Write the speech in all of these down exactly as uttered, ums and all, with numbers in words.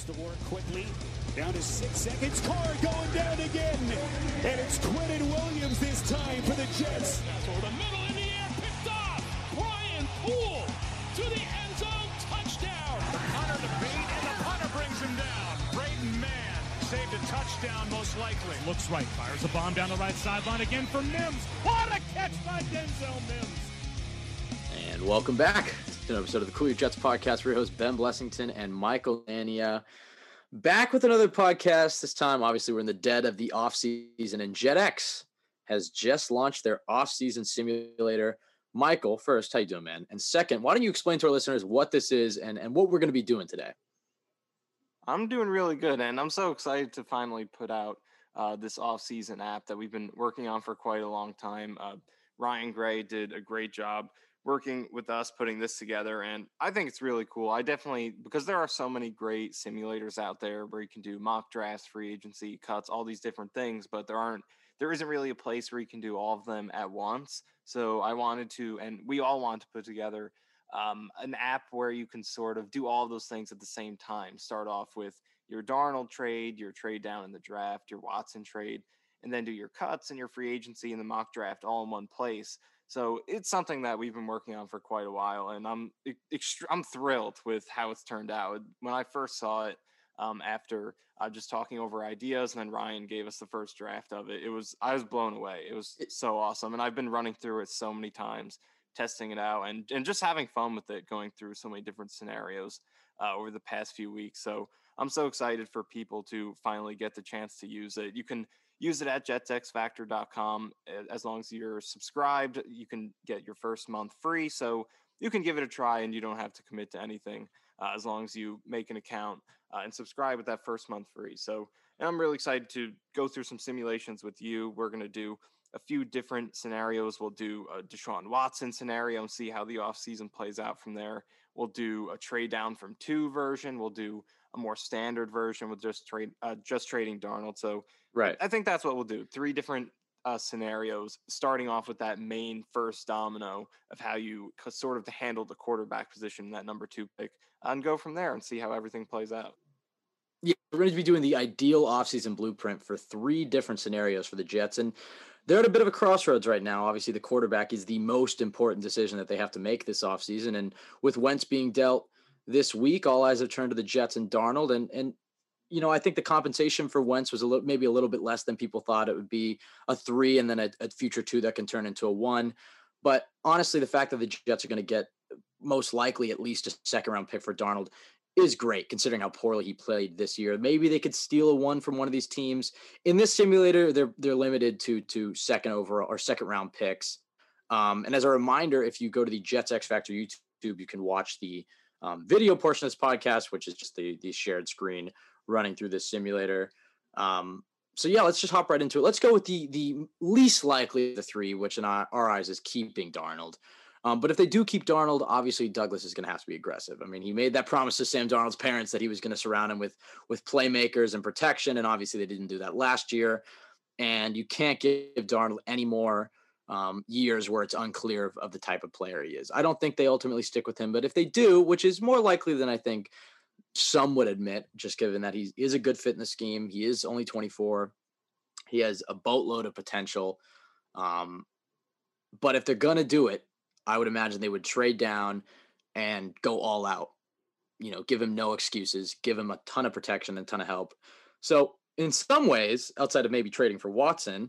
Puts the work quickly. Down to six seconds. Carr going down again. And it's Quinnen Williams this time for the Jets. For the middle in the air. Picked off. Brian Poole to the end zone. Touchdown. Hunter to beat, and the punter brings him down. Braden Mann saved a touchdown most likely. Looks right. Fires a bomb down the right sideline again for Mims. What a catch by Denzel Mims. And welcome back to an episode of the Cool Your Jets podcast. We're your hosts, Ben Blessington and Michael Ania. Back with another podcast. This time, obviously, we're in the dead of the offseason, and JetX has just launched their offseason simulator. Michael, first, how you doing, man? And second, why don't you explain to our listeners what this is and, and what we're going to be doing today? I'm doing really good, and I'm so excited to finally put out uh, this offseason app that we've been working on for quite a long time. Uh, Ryan Gray did a great job working with us, putting this together. And I think it's really cool. I definitely, because there are so many great simulators out there where you can do mock drafts, free agency cuts, all these different things, but there aren't, there isn't really a place where you can do all of them at once. So I wanted to, and we all want to put together um, an app where you can sort of do all of those things at the same time. Start off with your Darnold trade, your trade down in the draft, your Watson trade, and then do your cuts and your free agency and the mock draft all in one place. So it's something that we've been working on for quite a while, and I'm ext- I'm thrilled with how it's turned out. When I first saw it, um, after uh, just talking over ideas, and then Ryan gave us the first draft of it, it was I was blown away. It was so awesome, and I've been running through it so many times, testing it out, and and just having fun with it, going through so many different scenarios uh, over the past few weeks. So I'm so excited for people to finally get the chance to use it. You can use it at jets x factor dot com. As long as you're subscribed, you can get your first month free. So you can give it a try and you don't have to commit to anything uh, as long as you make an account uh, and subscribe with that first month free. So, and I'm really excited to go through some simulations with you. We're going to do a few different scenarios. We'll do a Deshaun Watson scenario and see how the offseason plays out from there. We'll do a trade down from two version. We'll do a more standard version with just trade, uh, just trading Darnold. So right, I think that's what we'll do. Three different uh, scenarios, starting off with that main first domino of how you sort of handle the quarterback position, that number two pick, and go from there and see how everything plays out. Yeah, we're going to be doing the ideal offseason blueprint for three different scenarios for the Jets, and they're at a bit of a crossroads right now. Obviously, the quarterback is the most important decision that they have to make this offseason, and with Wentz being dealt this week, all eyes have turned to the Jets and Darnold, and and you know, I think the compensation for Wentz was a little, maybe a little bit less than people thought. It would be a three and then a, a future two that can turn into a one. But honestly, the fact that the Jets are going to get most likely at least a second round pick for Darnold is great, considering how poorly he played this year. Maybe they could steal a one from one of these teams. In this simulator, they're they're limited to to second overall or second round picks. Um, and as a reminder, if you go to the Jets X Factor YouTube, you can watch the um, video portion of this podcast, which is just the the shared screen running through this simulator. Um, so yeah, let's just hop right into it. Let's go with the the least likely of the three, which in our, our eyes is keeping Darnold. Um, but if they do keep Darnold, obviously Douglas is going to have to be aggressive. I mean, he made that promise to Sam Darnold's parents that he was going to surround him with with playmakers and protection, and obviously they didn't do that last year. And you can't give Darnold any more um, years where it's unclear of, of the type of player he is. I don't think they ultimately stick with him, but if they do, which is more likely than I think some would admit, just given that he is a good fit in the scheme. He is only twenty-four. He has a boatload of potential. Um, but if they're going to do it, I would imagine they would trade down and go all out, you know, give him no excuses, give him a ton of protection and a ton of help. So in some ways, outside of maybe trading for Watson,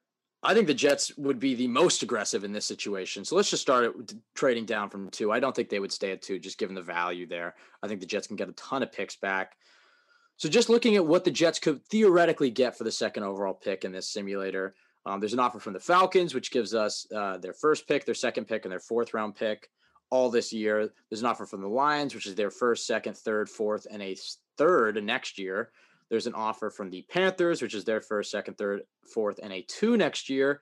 I think the Jets would be the most aggressive in this situation. So let's just start it with trading down from two. I don't think they would stay at two, just given the value there. I think the Jets can get a ton of picks back. So just looking at what the Jets could theoretically get for the second overall pick in this simulator, um, there's an offer from the Falcons, which gives us uh, their first pick, their second pick, and their fourth round pick all this year. There's an offer from the Lions, which is their first, second, third, fourth, and a third next year. There's an offer from the Panthers, which is their first, second, third, fourth, and a two next year.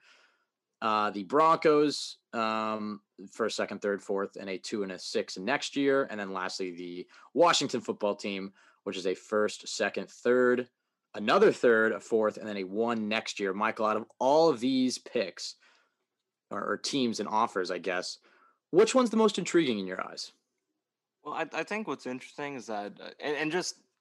Uh, the Broncos, um, first, second, third, fourth, and a two and a six next year. And then lastly, the Washington football team, which is a first, second, third, another third, a fourth, and then a one next year. Michael, out of all of these picks or, or teams and offers, I guess, which one's the most intriguing in your eyes? Well, I, I think what's interesting is that, uh, and, and just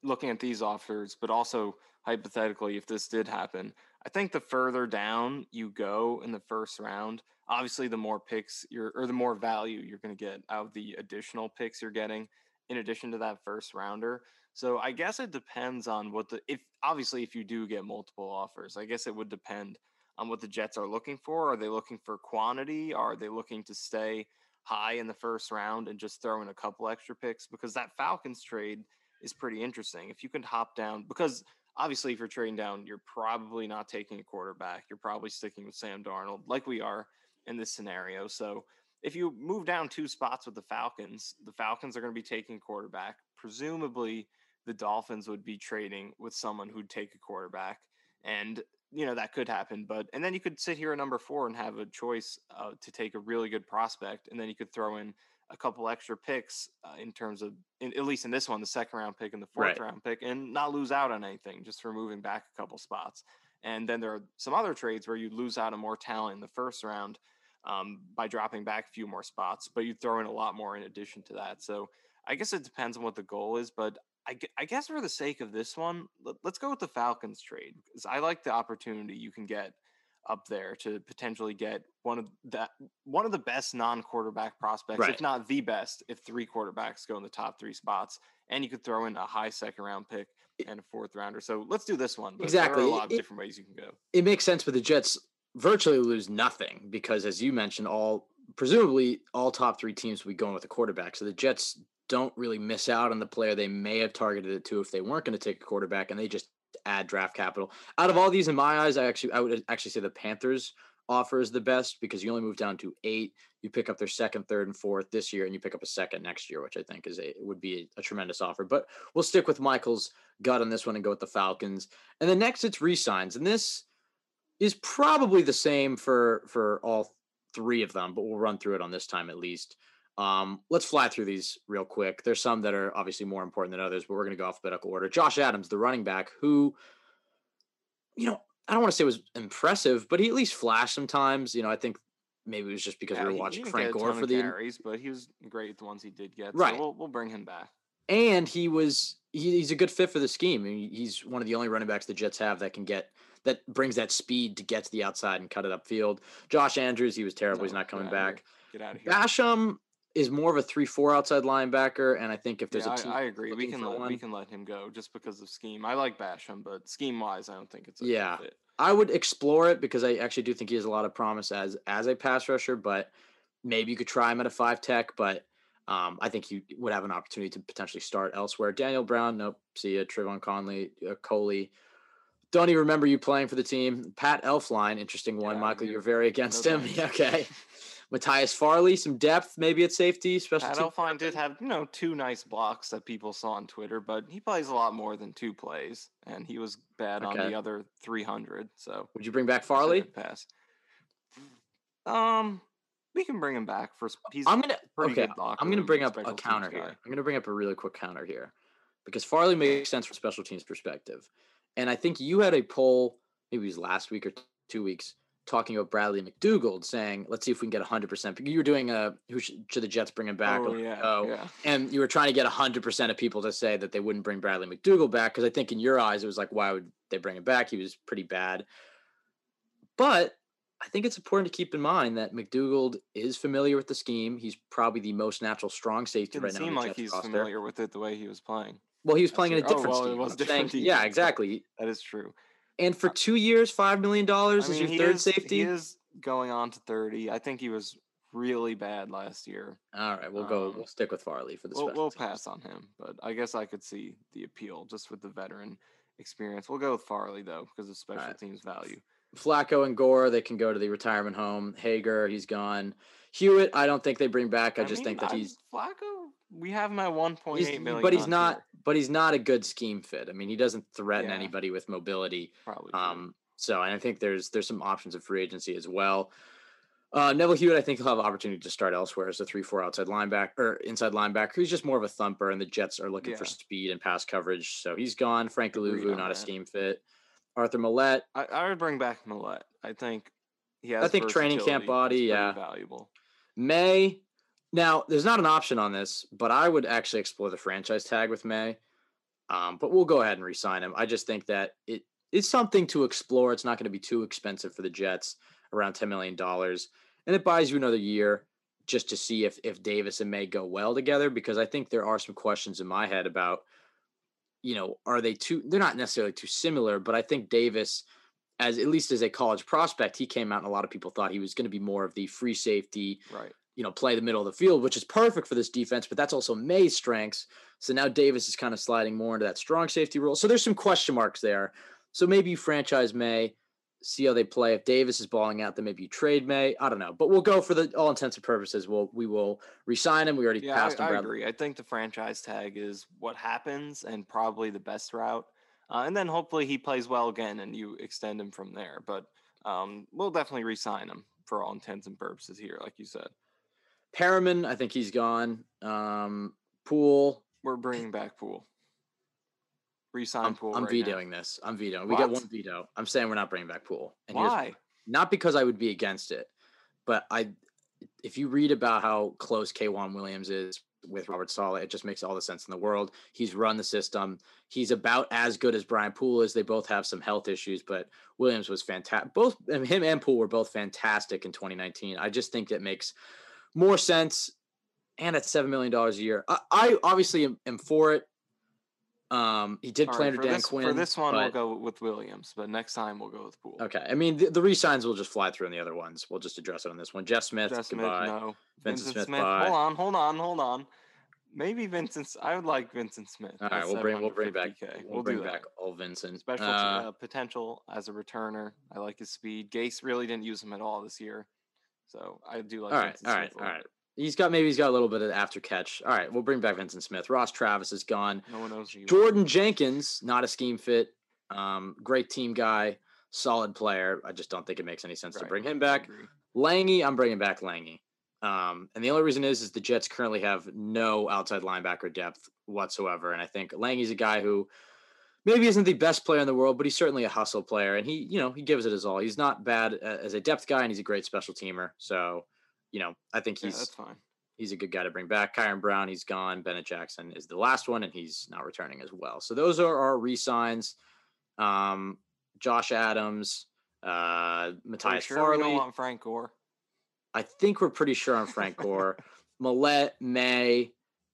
looking at these offers, but also hypothetically, if this did happen, I think the further down you go in the first round, obviously the more picks you're, or the more value you're going to get out of the additional picks you're getting in addition to that first rounder. So I guess it depends on what the, if obviously if you do get multiple offers, I guess it would depend on what the Jets are looking for. Are they looking for quantity? Are they looking to stay high in the first round and just throw in a couple extra picks? Because that Falcons trade is pretty interesting. If you can hop down, because obviously if you're trading down, you're probably not taking a quarterback. You're probably sticking with Sam Darnold like we are in this scenario. So if you move down two spots with the Falcons, the Falcons are going to be taking quarterback. Presumably the Dolphins would be trading with someone who'd take a quarterback. And, you know, that could happen. But, and then you could sit here at number four and have a choice uh, to take a really good prospect. And then you could throw in a couple extra picks uh, in terms of, in, at least in this one, the second round pick and the fourth Right. round pick, and not lose out on anything just for moving back a couple spots. And then there are some other trades where you lose out on more talent in the first round um, by dropping back a few more spots, but you throw in a lot more in addition to that. So I guess it depends on what the goal is, but I, I guess for the sake of this one, let, let's go with the Falcons trade, because I like the opportunity you can get up there to potentially get one of that one of the best non-quarterback prospects, Right. if not the best, if three quarterbacks go in the top three spots, and you could throw in a high second round pick and a fourth rounder. So let's do this one. But Exactly. There are a lot of It- different ways you can go. It makes sense, but the Jets virtually lose nothing because, as you mentioned, all presumably all top three teams will be going with a quarterback. So the Jets don't really miss out on the player they may have targeted it to if they weren't going to take a quarterback, and they just add draft capital. Out of all these, in my eyes, I actually I would actually say the Panthers offer is the best because you only move down to eight. You pick up their second, third, and fourth this year, and you pick up a second next year, which I think is a would be a, a tremendous offer. But we'll stick with Michael's gut on this one and go with the Falcons. And then next, it's re-signs, and this is probably the same for for all three of them, but we'll run through it on this time at least. Um, let's fly through these real quick. There's some that are obviously more important than others, but we're going to go alphabetical order. Josh Adams, the running back, who, you know, I don't want to say was impressive, but he at least flashed sometimes. You know, I think maybe it was just because Yeah, we were he- he watching didn't Frank get a Gore ton for of the carries, but he was great at the ones he did get. Right. So we'll we'll bring him back. and he was he, he's a good fit for the scheme. I mean, he's one of the only running backs the Jets have that can get that brings that speed to get to the outside and cut it upfield. Josh Andrews, he was terrible. No, he's not get coming outta here. back. Get out of here. Basham is more of a three four outside linebacker, and I think if there's Yeah, a team I, I agree. We looking can for let one, we can let him go just because of scheme. I like Basham, but scheme wise, I don't think it's a Yeah. good fit. I would explore it because I actually do think he has a lot of promise as as a pass rusher, but maybe you could try him at a five tech, but um, I think he would have an opportunity to potentially start elsewhere. Daniel Brown, nope. See ya. Trevon Conley, uh, Coley. Don't even remember you playing for the team. Pat Elfline, interesting one. Yeah, Michael, you- you're very against no him. thanks. Okay. Matthias Farley, some depth maybe at safety, special Pat team. Elfline did have, you know, two nice blocks that people saw on Twitter, but he plays a lot more than two plays, and he was bad on Okay. the other three hundred. So Would you bring back it's a Farley? good pass. Um, we can bring him back for. He's I'm gonna pretty okay. good locker I'm gonna room bring up special a teams counter guy. here. I'm gonna bring up a really quick counter here because Farley makes sense from special teams perspective, and I think you had a poll maybe it was last week or t- two weeks talking about Bradley McDougald saying, "Let's see if we can get one hundred percent." You were doing a who should, should the Jets bring him back? Oh or yeah, no? yeah. And you were trying to get one hundred percent of people to say that they wouldn't bring Bradley McDougald back because I think in your eyes it was like, why would they bring him back? He was pretty bad. But I think it's important to keep in mind that McDougald is familiar with the scheme. He's probably the most natural strong safety Didn't right now. on seem the like Jets he's roster. familiar with it the way he was playing. Well, he was That's playing in a true. Oh, different well, it scheme. was I'm different saying- yeah, defense, but- exactly. That is true. And for two years, five million dollars I is mean, your he third is, safety. He is going on to thirty. I think he was really bad last year. All right, we'll go. Um, We'll stick with Farley for the We'll, special we'll teams. pass on him, but I guess I could see the appeal just with the veteran experience. We'll go with Farley though because of special Alright. teams value. Flacco and Gore, they can go to the retirement home. Hager, he's gone. Hewitt, I don't think they bring back. I, just mean, think that I- he's, Flacco. We have him at one point he's eight million. but he's on not. here. But he's not a good scheme fit. I mean, he doesn't threaten Yeah. anybody with mobility. Probably. true. Um, so and I think there's there's some options of free agency as well. Uh, Neville Hewitt, I think he'll have an opportunity to start elsewhere as a three four outside linebacker or inside linebacker. He's just more of a thumper, and the Jets are looking for Yeah. speed and pass coverage. So he's gone. Frank Agreed Louvu, on not a that. scheme fit. Arthur Millette, I, I would bring back Millette. I think he has. I think training camp versatility. body, He's pretty yeah. valuable. May. Now, there's not an option on this, but I would actually explore the franchise tag with May. Um, but we'll go ahead and re-sign him. I just think that it is something to explore. It's not going to be too expensive for the Jets, around ten million dollars. And it buys you another year just to see if if Davis and May go well together, because I think there are some questions in my head about, you know, are they too, they're not necessarily too similar, but I think Davis, as at least as a college prospect, he came out and a lot of people thought he was going to be more of the free safety, Right. you know, play the middle of the field, which is perfect for this defense, but that's also May's strengths. So now Davis is kind of sliding more into that strong safety role. So there's some question marks there. So maybe you franchise May, see how they play. If Davis is balling out, then maybe you trade May. I don't know, but we'll go for the all intents and purposes. We'll, we will re-sign him. We already Yeah, passed I, him. I agree. I think the franchise tag is what happens and probably the best route. Uh, and then hopefully he plays well again and you extend him from there. But um, we'll definitely re-sign him for all intents and purposes here, like you said. Perriman, I think he's gone. Um, Poole. We're bringing back Poole. Resign I'm, Poole. I'm right vetoing now. this. I'm vetoing. We What? get one veto. I'm saying we're not bringing back Poole. And Why? Here's, not because I would be against it, but I, if you read about how close K'Wan Williams is with Robert Saleh, it just makes all the sense in the world. He's run the system. He's about as good as Brian Poole is. They both have some health issues, but Williams was fantastic. Both him and Poole were both fantastic in twenty nineteen. I just think that makes more sense. And at seven million dollars a year, I, I obviously am, am for it. Um, he did All play right, under for Dan this, Quinn. For this one, but, we'll go with Williams, but next time we'll go with Poole. Okay. I mean, the, the re-signs will just fly through on the other ones. We'll just address it on this one. Jeff Smith, Jeff Smith, goodbye. no. Vincent, Vincent Smith, Smith, bye. hold on, hold on, hold on. Maybe Vincent. I would like Vincent Smith. All right, we'll bring we'll bring back K. we'll, We'll bring do that. back old Vincent. Special Uh, uh, potential as a returner. I like his speed. Gase really didn't use him at all this year, so I do like. all right, Vincent all Smith right, a all little right. He's got maybe he's got a little bit of after catch. All right, we'll bring back Vincent Smith. Ross Travis is gone. bit. No one knows. Who Jordan Jenkins, not a scheme fit. Um, great team guy, solid player. I just don't think it makes any sense right. to bring him I back. agree. Lange, I'm bringing back Lange. Um, and the only reason is, is the Jets currently have no outside linebacker depth whatsoever. And I think Lange's a guy who maybe isn't the best player in the world, but he's certainly a hustle player. And he, you know, he gives it his all. He's not bad as a depth guy, and he's a great special teamer. So, you know, I think Yeah, he's that's fine. he's a good guy to bring back. Kyron Brown, he's gone. Bennett Jackson is the last one, and he's not returning as well. So those are our re-signs. Um, Josh Adams, uh, Matthias sure Farley. We don't want Frank Gore. I think we're pretty sure on Frank Gore, Millette, May,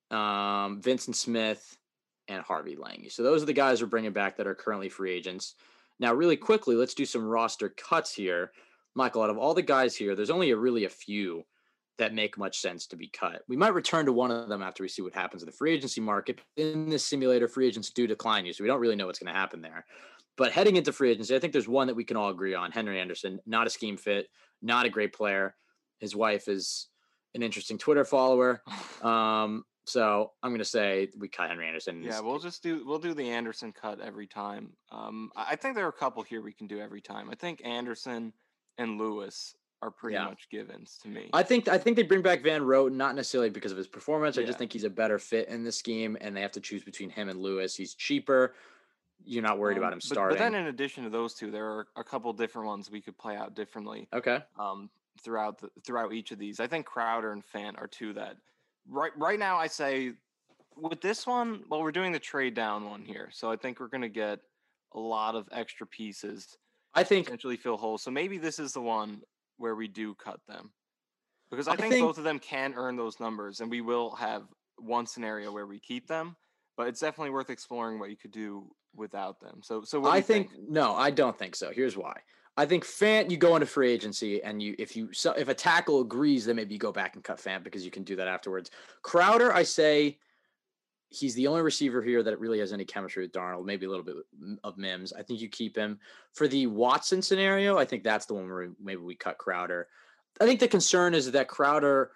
um, Vincent Smith, and Harvey Lange. So those are the guys we're bringing back that are currently free agents. Now, really quickly, let's do some roster cuts here. Michael, out of all the guys here, there's only a really a few that make much sense to be cut. We might return to one of them after we see what happens in the free agency market. In this simulator, free agents do decline you, so we don't really know what's going to happen there. But heading into free agency, I think there's one that we can all agree on. Henry Anderson, not a scheme fit, not a great player. His wife is an interesting Twitter follower. Um, so I'm going to say we cut Henry Anderson. Yeah, we'll just do we'll do the Anderson cut every time. Um, I I think there are a couple here we can do every time. I think Anderson and Lewis are pretty Yeah. much givens to me. I think I think they bring back Van Roten, not necessarily because of his performance. I Yeah. just think he's a better fit in the scheme, and they have to choose between him and Lewis. He's cheaper. You're not worried Um, about him but- starting. But, then in addition to those two, there are a couple different ones we could play out differently. Okay. Um, throughout the, throughout each of these, I think Crowder and Fant are two that right right now I say with this one. Well, we're doing the trade down one here, so I think we're going to get a lot of extra pieces, I think potentially fill holes. So maybe this is the one where we do cut them, because I, I think, think- both of them can earn those numbers, and we will have one scenario where we keep them. But it's definitely worth exploring what you could do without them. So, so what do I you think, no, I don't think so. Here's why. I think Fant, you go into free agency, and you if you so if a tackle agrees, then maybe you go back and cut Fant because you can do that afterwards. Crowder, I say he's the only receiver here that really has any chemistry with Darnold, maybe a little bit of Mims. I think you keep him. For the Watson scenario, I think that's the one where maybe we cut Crowder. I think the concern is that Crowder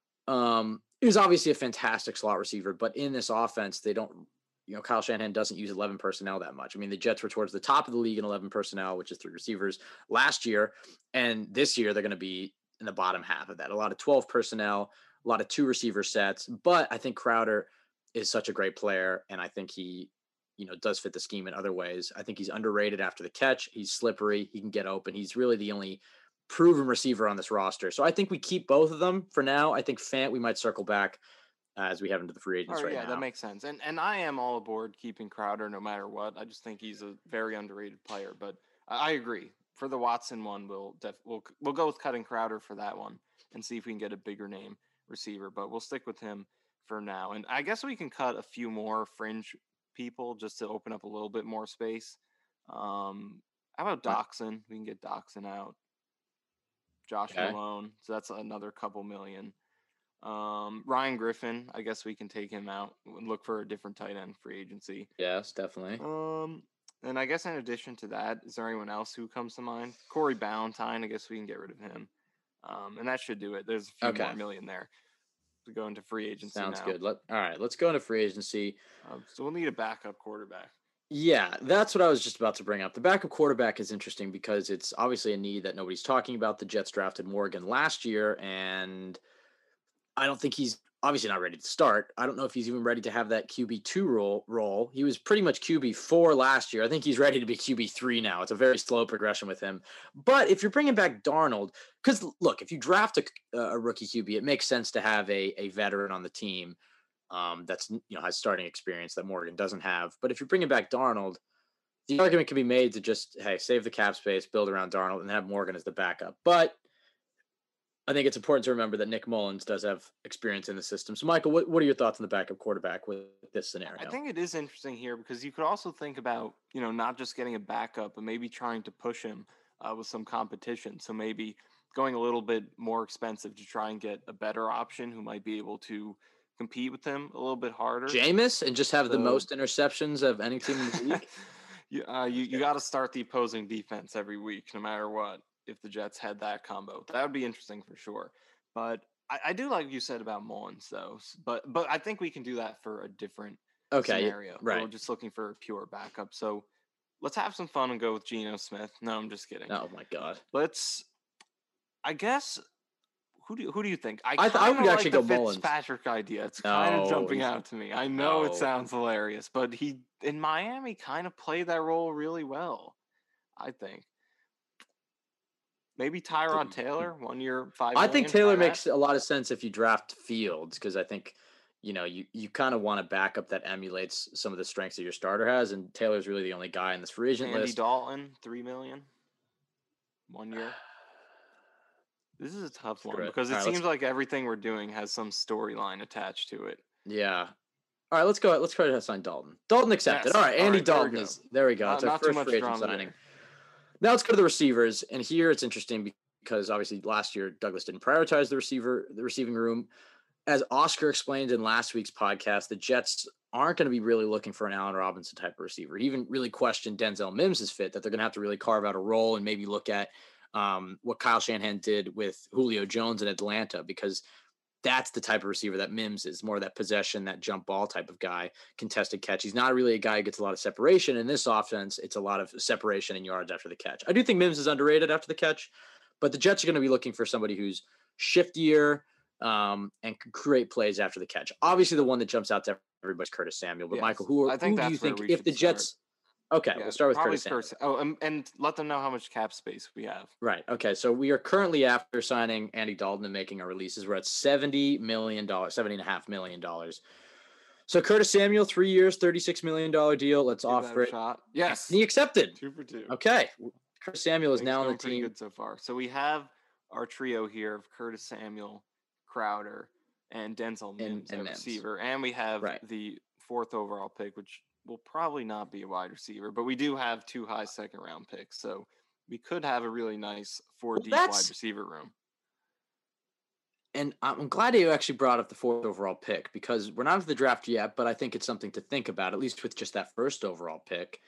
um, is obviously a fantastic slot receiver, but in this offense, they don't, you know, Kyle Shanahan doesn't use eleven personnel that much. I mean, the Jets were towards the top of the league in eleven personnel, which is three receivers last year. And this year, they're going to be in the bottom half of that. A lot of twelve personnel, a lot of two receiver sets. But I think Crowder is such a great player, and I think he, you know, does fit the scheme in other ways. I think he's underrated after the catch. He's slippery. He can get open. He's really the only proven receiver on this roster. So I think we keep both of them for now. I think Fant, we might circle back uh, as we head into the free agents Oh, right yeah, now. that makes sense. And and I am all aboard keeping Crowder no matter what. I just think he's a very underrated player. But I, I agree. For the Watson one, we'll def- we'll we'll go with cutting Crowder for that one and see if we can get a bigger name receiver. But we'll stick with him for now. And I guess we can cut a few more fringe people just to open up a little bit more space. Um, how about Doxson? We can get Doxson out. Josh Okay. Malone. So that's another couple million. Um, Ryan Griffin, I guess we can take him out and look for a different tight end free agency. Yes, definitely. Um, and I guess in addition to that, is there anyone else who comes to mind? Corey Ballantyne, I guess we can get rid of him. Um, and that should do it. There's a few Okay. more million there to go into free agency. Sounds now. good. Let all right. Let's go into free agency. Um, so we'll need a backup quarterback. Yeah, that's what I was just about to bring up. The backup quarterback is interesting because it's obviously a need that nobody's talking about. The Jets drafted Morgan last year, and I don't think he's obviously not ready to start. I don't know if he's even ready to have that Q B two role. Role. He was pretty much Q B four last year. I think he's ready to be Q B three now. It's a very slow progression with him. But if you're bringing back Darnold, because look, if you draft a, a rookie Q B, it makes sense to have a, a veteran on the team um, that's you know has starting experience that Morgan doesn't have. But if you're bringing back Darnold, the argument can be made to just hey save the cap space, build around Darnold, and have Morgan as the backup. But I think it's important to remember that Nick Mullins does have experience in the system. So, Michael, what, what are your thoughts on the backup quarterback with this scenario? I think it is interesting here because you could also think about, you know, not just getting a backup, but maybe trying to push him uh, with some competition. So maybe going a little bit more expensive to try and get a better option who might be able to compete with him a little bit harder. Jameis and just have So- the most interceptions of any team in the league. you uh, you, you got to start the opposing defense every week, no matter what. If the Jets had that combo, that would be interesting for sure. But I, I do like you said about Mullins, though. But but I think we can do that for a different Okay, scenario. right. We're just looking for a pure backup. So let's have some fun and go with Geno Smith. No, I'm just kidding. Oh my God. Let's. I guess. Who do you, who do you think? I th- I kinda would actually like go the Mullins. Fitzpatrick idea. It's kind of No, jumping he's- out to me. I know no. it sounds hilarious, but he in Miami kind of played that role really well. I think. Maybe Tyrod Taylor, one year, five. I think million, Taylor try that. makes a lot of sense if you draft Fields because I think, you know, you, you kind of want a backup that emulates some of the strengths that your starter has, and Taylor's really the only guy in this free agent Andy list. Dalton, three million, one year. This is a tough Screw one it. because it All right, let's- seems like everything we're doing has some storyline attached to it. Yeah. All right, let's go. Let's try to sign Dalton. Dalton accepted. Yes. All right, All Andy right, there we Dalton go. is there. We go. Not, It's our not too first much free agent drama signing. there. Now let's go to the receivers, and here it's interesting because obviously last year Douglas didn't prioritize the receiver, the receiving room. As Oscar explained in last week's podcast, the Jets aren't going to be really looking for an Allen Robinson type of receiver. He even really questioned Denzel Mims' fit, that they're going to have to really carve out a role and maybe look at um, what Kyle Shanahan did with Julio Jones in Atlanta, because that's the type of receiver that Mims is, more of that possession, that jump ball type of guy, contested catch. He's not really a guy who gets a lot of separation. In this offense, it's a lot of separation and yards after the catch. I do think Mims is underrated after the catch, but the Jets are going to be looking for somebody who's shiftier um, and can create plays after the catch. Obviously, the one that jumps out to everybody's Curtis Samuel. But Yes. Michael, who, are, I think who do you that's where think we if the should start. Jets? Okay, Yeah, we'll start with probably Curtis Samuel. Curtis. Oh, and, and let them know how much cap space we have. Right. Okay. So we are currently, after signing Andy Dalton and making our releases, we're at seventy million dollars, seventy and a half million dollars. So Curtis Samuel, three years, thirty-six million dollars deal. Let's Give that offer a it. shot. Yes. And he accepted. Two for two. Okay. Curtis Samuel is Things now on the going pretty team. good so far. So we have our trio here of Curtis Samuel, Crowder, and Denzel Mims and at Mims. receiver, and we have Right. the fourth overall pick, which will probably not be a wide receiver, but we do have two high second round picks, so we could have a really nice four Well, deep wide that's- receiver room. And I'm glad you actually brought up the fourth overall pick, because we're not at the draft yet, but I think it's something to think about, at least with just that first overall pick.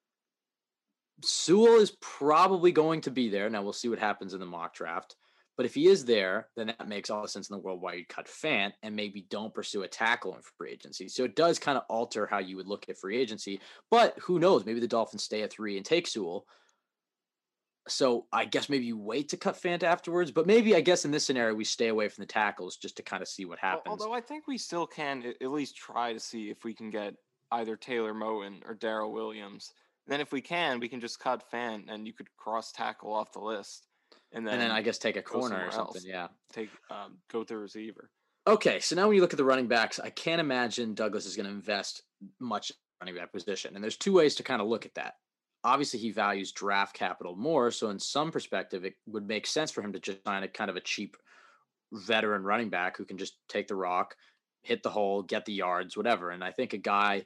Sewell is probably going to be there. Now we'll see what happens in the mock draft. But if he is there, then that makes all the sense in the world why you'd cut Fant and maybe don't pursue a tackle in free agency. So it does kind of alter how you would look at free agency. But who knows? Maybe the Dolphins stay at three and take Sewell. So I guess maybe you wait to cut Fant afterwards. But maybe, I guess in this scenario, we stay away from the tackles just to kind of see what Al- happens. Although I think we still can a- at least try to see if we can get either Taylor Moton or Darrell Williams. Then if we can, we can just cut Fant and you could cross tackle off the list. And then, and then I guess take a go corner or somewhere something. else. Yeah. take um, go to receiver. Okay, so now when you look at the running backs, I can't imagine Douglas is going to invest much in the running back position. And there's two ways to kind of look at that. Obviously, he values draft capital more. So in some perspective, it would make sense for him to just sign a kind of a cheap veteran running back who can just take the rock, hit the hole, get the yards, whatever. And I think a guy,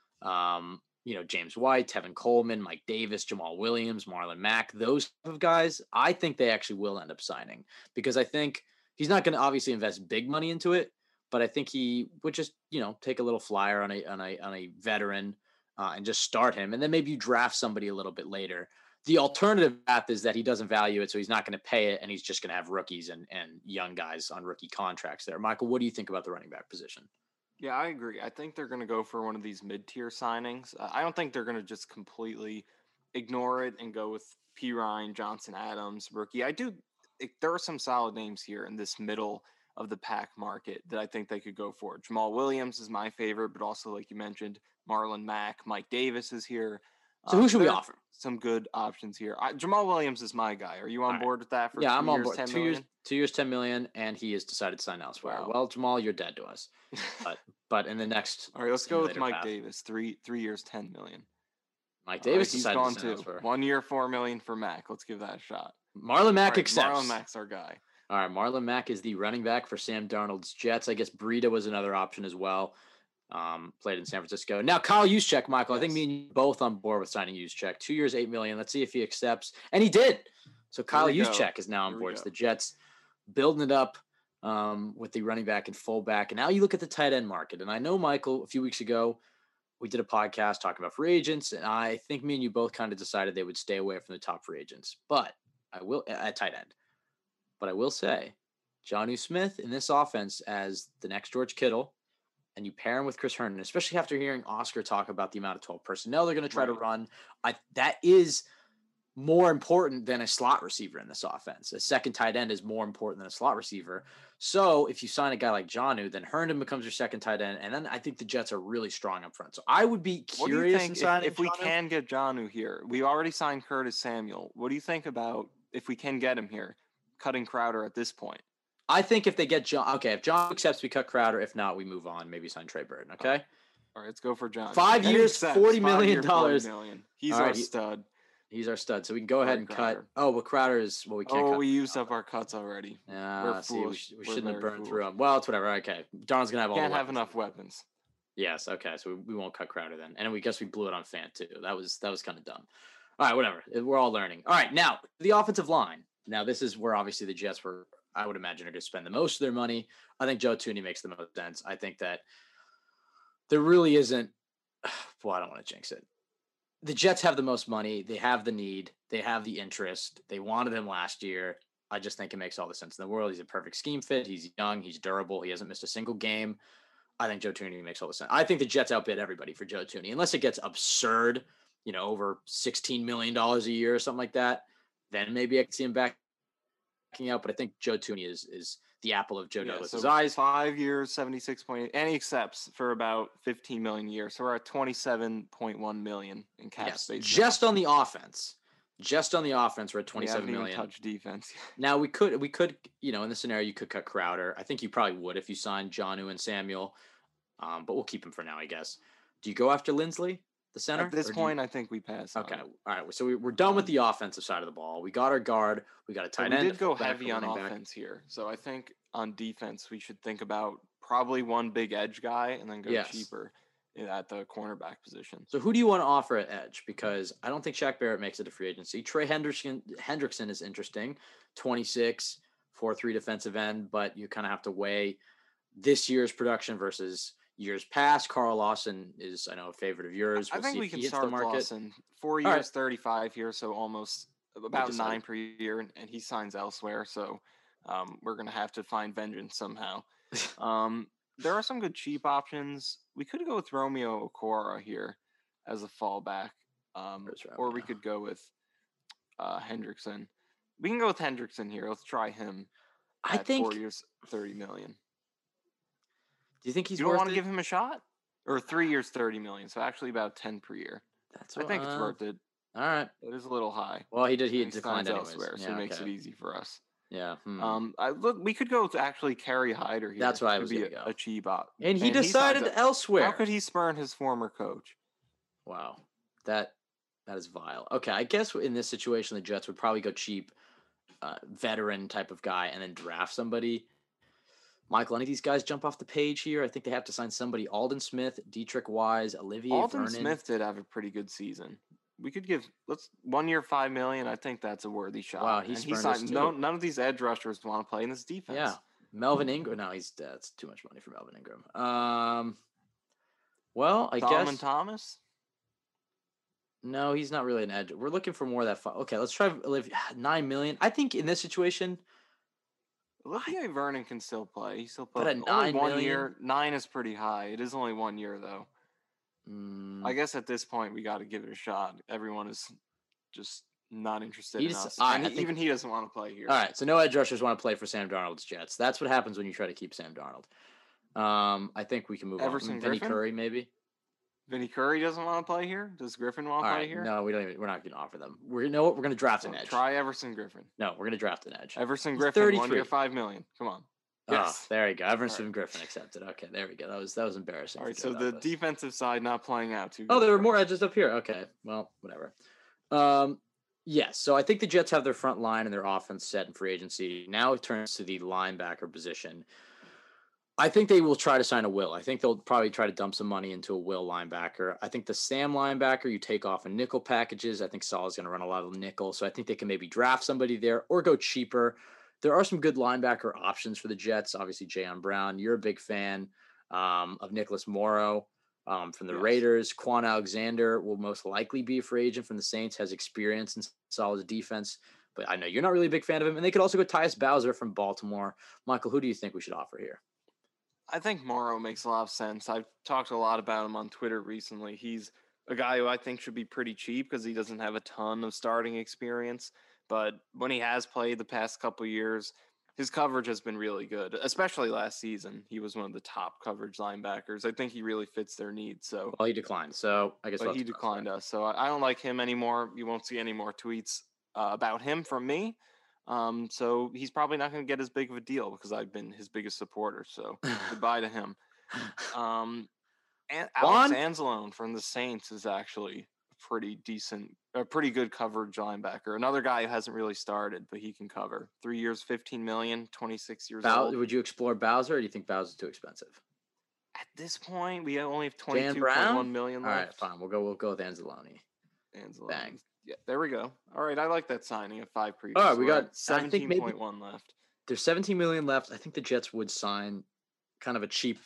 um, you know, James White, Tevin Coleman, Mike Davis, Jamal Williams, Marlon Mack, those type of guys, I think they actually will end up signing because I think he's not going to obviously invest big money into it, but I think he would just, you know, take a little flyer on a on a on a veteran uh, and just start him, and then maybe you draft somebody a little bit later. The alternative path is that he doesn't value it, so he's not going to pay it, and he's just going to have rookies and and young guys on rookie contracts there. Michael, what do you think about the running back position? Yeah, I agree. I think they're going to go for one of these mid-tier signings. Uh, I don't think they're going to just completely ignore it and go with P. Ryan, Johnson Adams, rookie. I do. It, there are some solid names here in this middle of the pack market that I think they could go for. Jamal Williams is my favorite, but also, like you mentioned, Marlon Mack, Mike Davis is here. So who Um, should we there are offer? Some good options here. I, Jamal Williams is my guy. Are you on All right. board with that? For Yeah, two I'm on years, board. ten Two years, million? two years, ten million, and he has decided to sign elsewhere. Wow. Well, Jamal, you're dead to us. But but in the next, All right, let's go with simulator Mike path, Davis. Three three years, ten million. Mike All right, Davis he's decided gone to sign too. elsewhere. One year, four million for Mack. Let's give that a shot. Marlon Mack All right, accepts. Marlon Mack's our guy. All right, Marlon Mack is the running back for Sam Darnold's Jets. I guess Breida was another option as well. Um, played in San Francisco. Now, Kyle Juszczyk, Michael, I think Yes. me and you both on board with signing Juszczyk. Two years, eight million. Let's see if he accepts. And he did. So Kyle we go. Juszczyk is now on Here we board. It's go. the Jets building it up um, with the running back and fullback. And now you look at the tight end market. And I know, Michael, a few weeks ago, we did a podcast talking about free agents. And I think me and you both kind of decided they would stay away from the top free agents. But I will at tight end. But I will say, Jonnu Smith in this offense as the next George Kittle, and you pair him with Chris Herndon, especially after hearing Oscar talk about the amount of twelve personnel they're going to try Right. to run. I that is more important than a slot receiver in this offense. A second tight end is more important than a slot receiver. So if you sign a guy like Jonnu, then Herndon becomes your second tight end, and then I think the Jets are really strong up front. So I would be What do you curious think in if, signing if we Jonnu. can get Jonnu here? We already signed Curtis Samuel. What do you think about if we can get him here, cutting Crowder at this point? I think if they get John, okay, if John accepts, we cut Crowder. If not, we move on. Maybe sign Trey Burton. Okay. All right, let's go for John. Five And he years, accepts. forty Five million year, dollars. forty million. He's All our right, he- stud. He's our stud. So we can go ahead and Crowder. cut. Oh, but Crowder is well, we can't. Oh, cut we used up our cuts already. Yeah, We're see, we, foolish. sh- we We're shouldn't have very burned foolish. through him. Well, it's whatever. Okay, Darnold's gonna have all. Can't the have weapons. enough weapons. Yes. Okay. So we, we won't cut Crowder then, and we guess we blew it on Fant too. That was that was kind of dumb. All right, whatever. We're all learning. All right, now the offensive line. Now this is where obviously the Jets were. I would imagine are going to spend the most of their money. I think Joe Thuney makes the most sense. I think that there really isn't. Well, I don't want to jinx it. The Jets have the most money. They have the need. They have the interest. They wanted him last year. I just think it makes all the sense in the world. He's a perfect scheme fit. He's young. He's durable. He hasn't missed a single game. I think Joe Thuney makes all the sense. I think the Jets outbid everybody for Joe Thuney, unless it gets absurd, you know, over sixteen million dollars a year or something like that. Then maybe I can see him back out. But I think Joe Thuney is is the apple of Joe Yeah, Douglas's so eyes. Five years, seventy-six point eight, and he accepts for about fifteen million a year. So we're at twenty-seven point one million in cap Yes, space. just on the offense. Just on the offense, we're at we twenty-seven haven't even million. touched defense. Now we could, we could, you know, in the scenario, you could cut Crowder. I think you probably would if you signed Jonnu and Samuel, um, but we'll keep him for now, I guess. Do you go after Lindsley, the center? At this or do you- point, I think we pass. on okay, it. all right. So we, we're done with the offensive side of the ball. We got our guard. We got a But tight we end. did go fullback, heavy on running back. offense here. So I think on defense, we should think about probably one big edge guy and then go Yes. cheaper in- at the cornerback position. So who do you want to offer at edge? Because I don't think Shaq Barrett makes it to free agency. Trey Hendrickson, Hendrickson is interesting, twenty-six, four three defensive end, but you kind of have to weigh this year's production versus years past. Carl Lawson is, I know, a favorite of yours. I We'll think see we if can he hits start the market. Lawson. Four All right. years, thirty-five here, so almost about decided. nine per year, and, and he signs elsewhere. So um, we're gonna have to find vengeance somehow. um, there are some good cheap options. We could go with Romeo Okora here as a fallback, um, Where's or we Romeo? could go with uh, Hendrickson. We can go with Hendrickson here. Let's try him. I At think. four years, thirty million. Do you think he's You don't worth want to it? give him a shot, or three years, thirty million. So actually, about ten per year. That's I what- think it's uh, worth it. All right. It is a little high. Well, he did. He And declined signs anyways. elsewhere, so Yeah, it makes okay. it easy for us. Yeah. Hmm. Um, I look, we could go to actually Kerry Hyder here. That's what I Could was be gonna a, go. a cheap op. And he Man, decided signs up- elsewhere. How could he spurn his former coach? Wow. That that is vile. Okay, I guess in this situation the Jets would probably go cheap, uh, veteran type of guy, and then draft somebody. Michael, any of these guys jump off the page here? I think they have to sign somebody. Alden Smith, Dietrich Wise, Olivier Alden Vernon. Smith did have a pretty good season. We could give let's one year five million. I think that's a worthy shot. Wow, he and he spurned us signed. too. No, none of these edge rushers want to play in this defense. Yeah, Melvin Ingram. No, he's that's too much money for Melvin Ingram. Um, well, I Solomon guess Thomas. no, he's not really an edge. We're looking for more of that. Fi- okay, let's try Olivier. Nine million. I think in this situation, Olivier Vernon can still play. He still But plays. at Only nine one million? year. Nine is pretty high. It is only one year though. mm, I guess at this point we got to give it a shot. Everyone is just not interested He in just- us. all right, And I he- think- even he doesn't want to play here. all right. So no edge rushers want to play for Sam Darnold's Jets. That's what happens when you try to keep Sam Darnold. Um, I think we can move Everson on. Vinny Griffin? Curry, maybe. Vinny Curry doesn't want to play here. Does Griffin want All to play right. here? No, we don't. Even, we're not going to offer them. We're you know what? We're going to draft So an edge. try Everson Griffin. No, we're going to draft an edge. Everson He's Griffin, one thirty-three. year, five million. Come on. Oh, Yes. there you go. Everson All right. Griffin accepted. Okay, there we go. That was that was embarrassing. All for right. Joe So the Douglas. defensive side not playing out too. Oh, good there were for more us. edges up here. Okay, well, whatever. Um, yes. So I think the Jets have their front line and their offense set in free agency. Now it turns to the linebacker position. I think they will try to sign a Will. I think they'll probably try to dump some money into a Will linebacker. I think the Sam linebacker, you take off in nickel packages. I think Saul is going to run a lot of nickel. So I think they can maybe draft somebody there or go cheaper. There are some good linebacker options for the Jets. Obviously, Jayon Brown. You're a big fan um, of Nicholas Morrow um, from the Yes. Raiders. Quan Alexander will most likely be a free agent from the Saints, has experience in solid defense. But I know you're not really a big fan of him. And they could also go Tyus Bowser from Baltimore. Michael, who do you think we should offer here? I think Morrow makes a lot of sense. I've talked a lot about him on Twitter recently. He's a guy who I think should be pretty cheap because he doesn't have a ton of starting experience. But when he has played the past couple years, his coverage has been really good, especially last season. He was one of the top coverage linebackers. I think he really fits their needs. So, Well, he declined. So I guess but we'll he have to cross declined that. us. So I I don't like him anymore. You won't see any more tweets uh, about him from me. Um, so he's probably not going to get as big of a deal because I've been his biggest supporter. So goodbye to him. Um, and Alex Juan? Anzalone from the Saints is actually a pretty decent, a pretty good coverage linebacker. Another guy who hasn't really started, but he can cover. Three years, fifteen million, twenty-six years Bow- old. would you explore Bowser or do you think Bowser's too expensive? At this point, we only have Jan twenty-two point Brown? one million All right, left. fine. We'll go we'll go with Anzalone. Anzalone. Bang. Yeah, there we go. All right, I like that signing of five previous. All right, we We're got- at I think maybe- seventeen point one left. There's seventeen million left. I think the Jets would sign kind of a cheap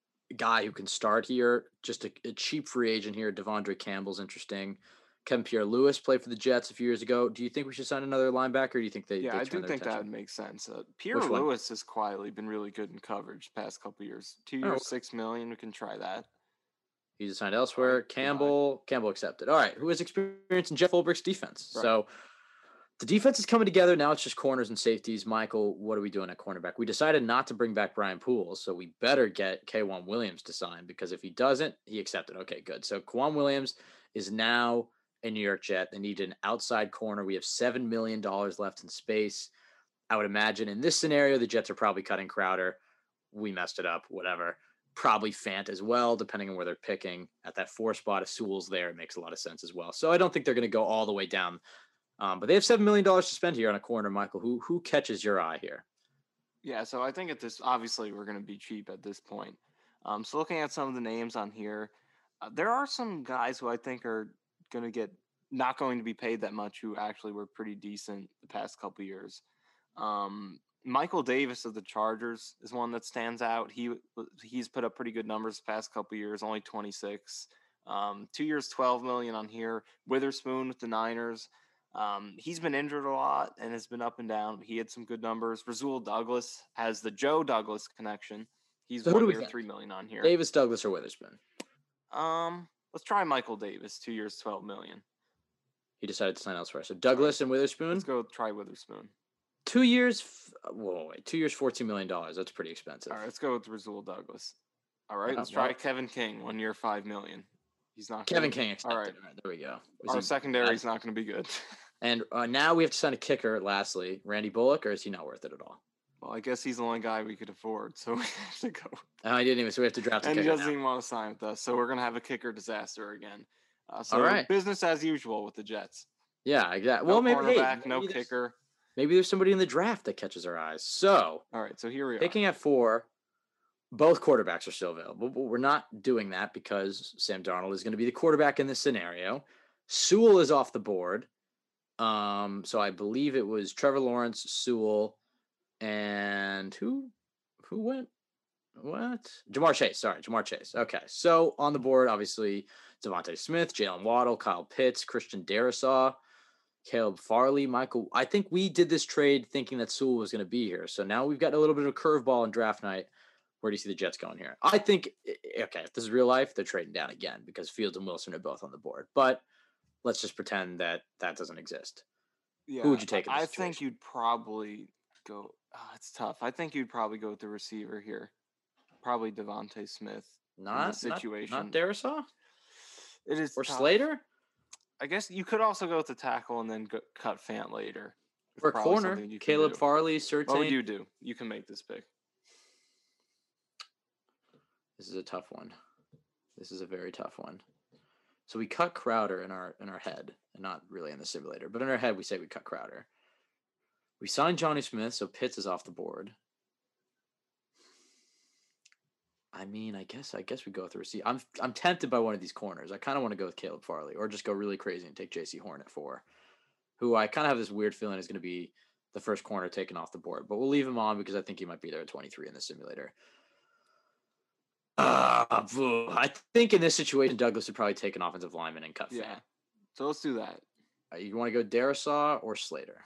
guy who can start here, just a, a cheap free agent here. Devondre Campbell's interesting. Kevin Pierre-Louis played for the Jets a few years ago. Do you think we should sign another linebacker? Or do you think they? Yeah, they I turn do their think that would attention? make sense. Uh, Pierre one? Lewis has quietly been really good in coverage past couple years. Two Oh. years, six million. We can try that. He's assigned elsewhere. Right, goodbye. Campbell, Campbell accepted. All right, who has experience in Jeff Ulbricht's defense? Right. So the defense is coming together now. It's just corners and safeties. Michael, what are we doing at cornerback? We decided not to bring back Brian Poole, so we better get K'Wan Williams to sign because if he doesn't, he accepted. Okay, good. So K'Wan Williams is now a New York Jet. They need an outside corner. We have seven million dollars left in space. I would imagine in this scenario, the Jets are probably cutting Crowder. We messed it up, whatever. Probably Fant as well, depending on where they're picking. At that four spot, if Sewell's there, it makes a lot of sense as well. So I don't think they're going to go all the way down. Um, but they have seven million dollars to spend here on a corner, Michael. Who who catches your eye here? Yeah, so I think at this, obviously, we're going to be cheap at this point. Um, so looking at some of the names on here, uh, there are some guys who I think are going to get not going to be paid that much who actually were pretty decent the past couple years. Um, Michael Davis of the Chargers is one that stands out. He he's put up pretty good numbers the past couple years, only twenty-six. Um, two years, twelve million on here. Witherspoon with the Niners. Um, he's been injured a lot and has been up and down. He had some good numbers. Rasul Douglas has the Joe Douglas connection. He's So who do one we year, think? three million on here. Davis, Douglas, or Witherspoon? Um, let's try Michael Davis. Two years, twelve million. He decided to sign elsewhere. So Douglas and Witherspoon. Let's go try Witherspoon. Two years. f- Whoa, wait. Two years, fourteen million dollars. That's pretty expensive. All right, let's go with Rasul Douglas. All right, Uh, let's try well- Kevin King. One year, five million. He's not. Kevin gonna- King accepted. All right. All right, there we go. Was Our he secondary bad? is not going to be good. And uh, now we have to sign a kicker. Lastly, Randy Bullock, or is he not worth it at all? Well, I guess he's the only guy we could afford, so we have to go. Oh, I didn't even. So we have to draft a And kicker he doesn't now. even want to sign with us, so we're gonna have a kicker disaster again. Uh, so All right. business as usual with the Jets. Yeah, exactly. No Well, maybe hey, cornerback, no maybe there's- kicker. Maybe there's somebody in the draft that catches our eyes. So All right, so here we are. picking at four, both quarterbacks are still available, but we're not doing that because Sam Darnold is going to be the quarterback in this scenario. Sewell is off the board. Um, so I believe it was Trevor Lawrence, Sewell, and who who went? What? Jamar Chase. Sorry, Jamar Chase. Okay. So on the board, obviously, Devontae Smith, Jalen Waddle, Kyle Pitts, Christian Darrisaw, Caleb Farley, Michael. I think we did this trade thinking that Sewell was going to be here. So now we've got a little bit of a curveball in draft night. Where do you see the Jets going here? I think, okay, if this is real life, they're trading down again because Fields and Wilson are both on the board. But let's just pretend that that doesn't exist. Yeah, Who would you take in this I situation? think you'd probably go. Oh, it's tough. I think you'd probably go with the receiver here. Probably Devontae Smith. Not, situation. not, not Darrisaw? It is Or tough. Slater? I guess you could also go with the tackle and then go, cut Fant later. It's Or probably corner? something you can Caleb do. Farley, Surtain? What would you do? You can make this pick. This is a tough one. This is a very tough one. So we cut Crowder in our in our head, and not really in the simulator, but in our head we say we cut Crowder. We signed Johnny Smith, so Pitts is off the board. I mean, I guess I guess we go with the receiver. I'm I'm tempted by one of these corners. I kind of want to go with Caleb Farley, or just go really crazy and take J C Horn at four, who I kind of have this weird feeling is going to be the first corner taken off the board. But we'll leave him on because I think he might be there at twenty-three in the simulator. Uh, I think in this situation, Douglas would probably take an offensive lineman and cut Yeah. Fant. So let's do that. Uh, You want to go Darrisaw or Slater?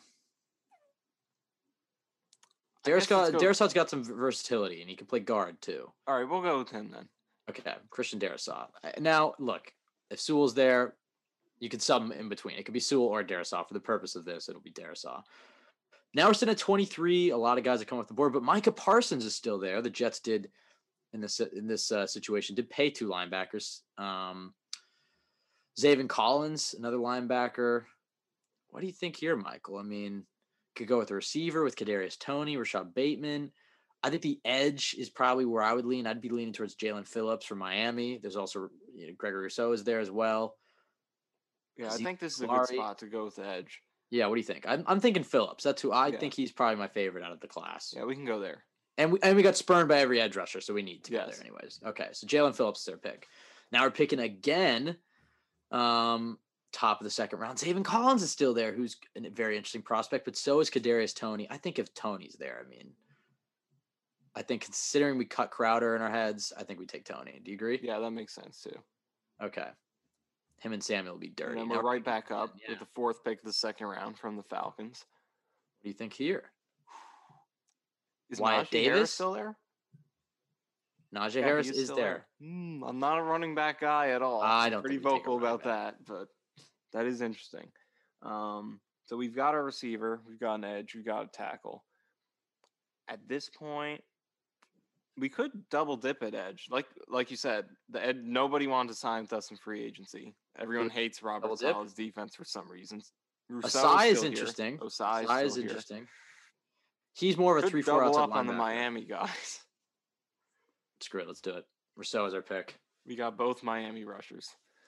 I guess let's Darrisaw, go- Darrisaw's got some versatility, and he can play guard too. All right, we'll go with him then. Okay, Christian Darrisaw. Uh, Now, look, if Sewell's there, you can sub him in between. It could be Sewell or Darrisaw. For the purpose of this, it'll be Darrisaw. Now we're sitting at twenty-three. A lot of guys have come off the board, but Micah Parsons is still there. The Jets did in this in this uh, situation did pay two linebackers. Um, Zaven Collins, another linebacker. What do you think here, Michael? I mean, could go with a receiver with Kadarius Toney, Rashad Bateman. I think the edge is probably where I would lean. I'd be leaning towards Jalen Phillips from Miami. There's also you know, Gregory Rousseau is there as well. Yeah, I Zeke think this is a Flari. good spot to go with the edge. Yeah, what do you think? I'm I'm thinking Phillips. That's who I Yeah. think he's probably my favorite out of the class. Yeah, we can go there. And we and we got spurned by every edge rusher, so we need to go Yes. there anyways. Okay, so Jalen Phillips is their pick. Now we're picking again. Um, top of the second round. Zaven Collins is still there, who's a very interesting prospect, but so is Kadarius Toney. I think if Tony's there, I mean, I think considering we cut Crowder in our heads, I think we take Toney. Do you agree? Yeah, that makes sense too. Okay. Him and Samuel will be And dirty. then Now we're right back up yeah. with the fourth pick of the second round from the Falcons. What do you think here? Is Wyatt Najee Davis? Harris still there? Najee Yeah, Harris he is still there. Hmm, I'm not a running back guy at all. I don't Pretty think we take a vocal running about that, but that is interesting. Um, so we've got our receiver, we've got an edge, we've got a tackle. At this point, we could double dip at edge. Like like you said, the ed, nobody wanted to sign with us in free agency. Everyone hates Robert Double dip? Sala's defense for some reasons. Asai is still here. interesting. Osai Asai is is still here. interesting. He's more of a Could three four double outside up on the linebacker. Miami guys. Screw it. Let's do it. Rousseau is our pick. We got both Miami rushers.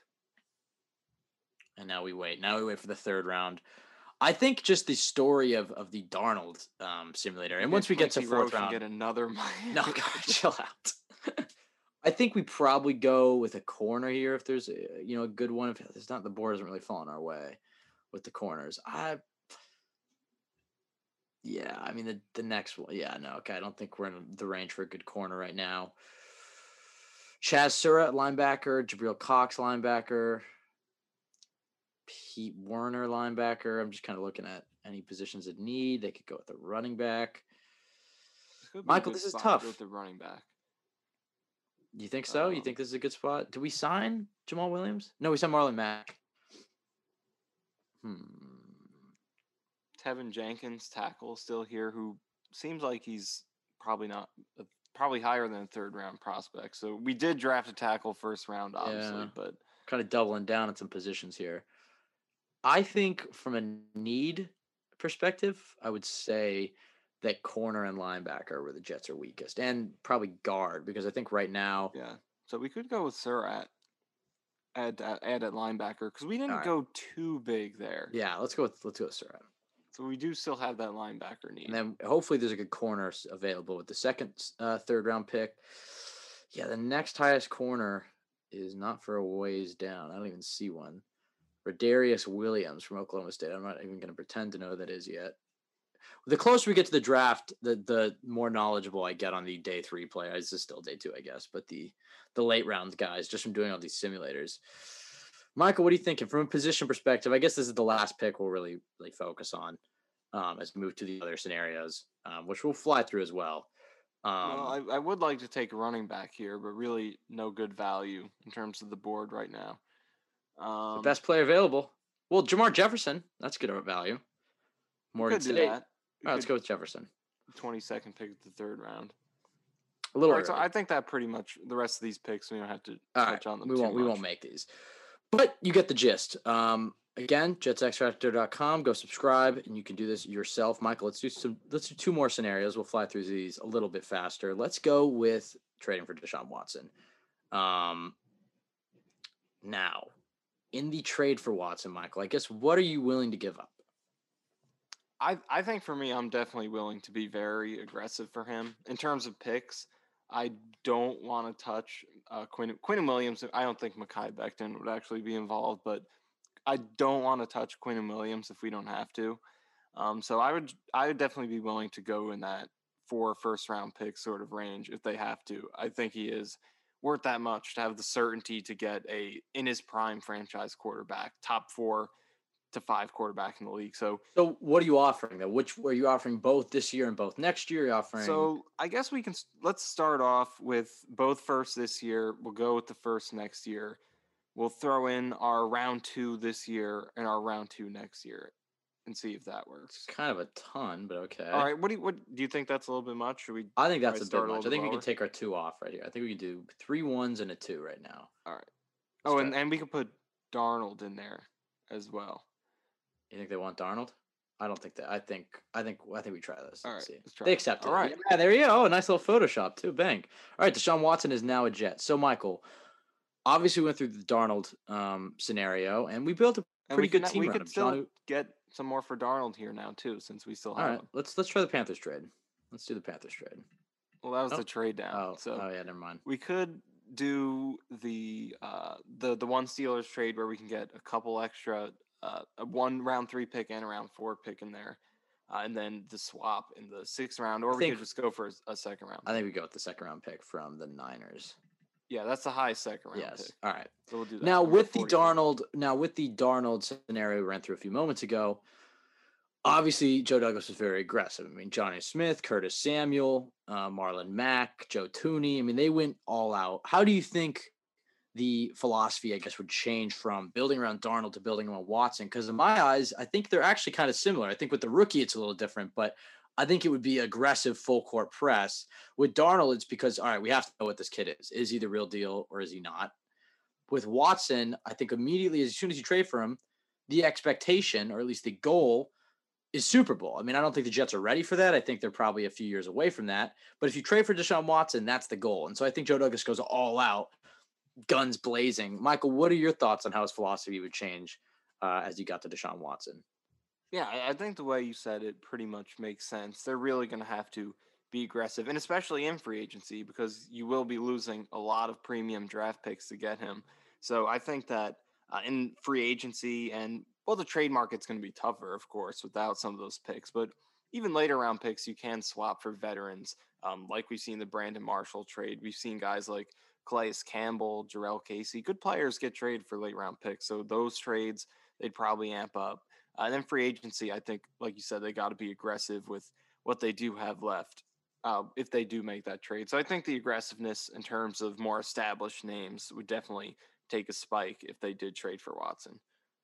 And now we wait. Now we wait for the third round. I think just the story of, of the Darnold um, simulator. And once we get to Quincy fourth Roche and round. get another Miami. No, God, chill out. I think we probably go with a corner here if there's a, you know a good one. If it's not, the board isn't really falling our way with the corners. I yeah, I mean the the next one. Yeah, no, okay. I don't think we're in the range for a good corner right now. Chaz Surratt, linebacker. Jabril Cox, linebacker. Pete Werner, linebacker. I'm just kind of looking at any positions that need. They could go with the running back. Could be a Michael, good this is spot to tough. go with the running back. You think so? you Um, think this is a good spot? Did we sign Jamal Williams? No, we signed Marlon Mack. Hmm. Tevin Jenkins, tackle, still here, who seems like he's probably not, uh, probably higher than a third round prospect. So we did draft a tackle first round, obviously, Yeah. but Kind of doubling down on some positions here. I think from a need perspective, I would say that corner and linebacker where the Jets are weakest, and probably guard, because I think right now. Yeah. So we could go with Surratt at at, at linebacker because we didn't right. go too big there. Yeah, let's go with let's go with Surratt. So we do still have that linebacker need. And then hopefully there's a good corner available with the second, uh, third round pick. Yeah, the next highest corner is not for a ways down. I don't even see one. Rodarius Williams from Oklahoma State. I'm not even going to pretend to know who that is yet. The closer we get to the draft, the the more knowledgeable I get on the day three players. This is still day two, I guess, but the the late round guys, just from doing all these simulators. Michael, what are you thinking from a position perspective? I guess this is the last pick we'll really, really focus on um, as we move to the other scenarios, um, which we'll fly through as well. Um, well, I, I would like to take a running back here, but really no good value in terms of the board right now. Um, the best player available. Well, Jamar Jefferson, that's good value. Morgan could do State. that. All right, let's go with Jefferson. twenty-second pick of the third round. A little. All right, so I think that pretty much the rest of these picks we don't have to All touch right, on them. We too won't. much. We won't make these, but you get the gist. Um, again, jets x factor dot com. Go subscribe, and you can do this yourself. Michael, let's do some. Let's do two more scenarios. We'll fly through these a little bit faster. Let's go with trading for Deshaun Watson. Um, now, in the trade for Watson, Michael, I guess what are you willing to give up? I, I think for me, I'm definitely willing to be very aggressive for him in terms of picks. I don't want to touch uh, Quinn Quinn Williams. I don't think Mekhi Becton would actually be involved, but I don't want to touch Quinn Williams if we don't have to. Um, so I would I would definitely be willing to go in that four first round pick sort of range if they have to. I think he is worth that much to have the certainty to get a in his prime franchise quarterback, top four to five quarterback in the league. So, so what are you offering though? Which are you offering both this year and both next year? You're offering. So I guess we can let's start off with both first this year. We'll go with the first next year. We'll throw in our round two this year and our round two next year, and see if that works. Kind of a ton, but okay. All right. What do you what do you think that's a little bit much? Should we? I think that's a bit a much. I think we lower? can take our two off right here. I think we can do three ones and a two right now. All right. Let's Oh, try and, it. and we can put Darnold in there as well. You think they want Darnold? I don't think that. I think. I think. I think we try this. All Let's right, see. let's try They it. accept it. All right. Yeah, there you go. Oh, a nice little Photoshop too. Bang. All right. Deshaun Watson is now a Jet. So Michael, obviously we went through the Darnold um, scenario, and we built a And pretty we good can, team we around could him. still Jonnu- get some more for Darnold here now too, since we still All have right. him. Let's let's try the Panthers trade. Let's do the Panthers trade. Well, that was Oh. the trade down. Oh, so oh yeah, never mind. we could do the uh the the one Steelers trade where we can get a couple extra uh a one round three pick and a round four pick in there, uh, and then the swap in the sixth round, or I we think- could just go for a, a second round. I think we go with the second round pick from the Niners. Yeah, that's the high second round Yes. pick. All right. So we'll do that. Now Number with the forty-four. Darnold, now with the Darnold scenario we ran through a few moments ago, obviously Joe Douglas was very aggressive. I mean, Johnny Smith, Curtis Samuel, uh, Marlon Mack, Joe Tooney. I mean, they went all out. How do you think the philosophy, I guess, would change from building around Darnold to building around Watson? Because in my eyes, I think they're actually kind of similar. I think with the rookie, it's a little different, but I think it would be aggressive full court press. With Darnold, it's because, all right, we have to know what this kid is. Is he the real deal or is he not? With Watson, I think immediately as soon as you trade for him, the expectation, or at least the goal, is Super Bowl. I mean, I don't think the Jets are ready for that. I think they're probably a few years away from that. But if you trade for Deshaun Watson, that's the goal. And so I think Joe Douglas goes all out, guns blazing. Michael, what are your thoughts on how his philosophy would change uh, as you got to Deshaun Watson? Yeah, I I think the way you said it pretty much makes sense. They're really going to have to be aggressive, and especially in free agency, because you will be losing a lot of premium draft picks to get him. So I think that uh, in free agency, and well, the trade market's going to be tougher, of course, without some of those picks. But even later round picks, you can swap for veterans, um, like we've seen the Brandon Marshall trade. We've seen guys like Calais Campbell, Jarrell Casey. Good players get traded for late round picks. So those trades, they'd probably amp up. Uh, and then free agency, I think, like you said, they got to be aggressive with what they do have left uh, if they do make that trade. So I think the aggressiveness in terms of more established names would definitely take a spike if they did trade for Watson.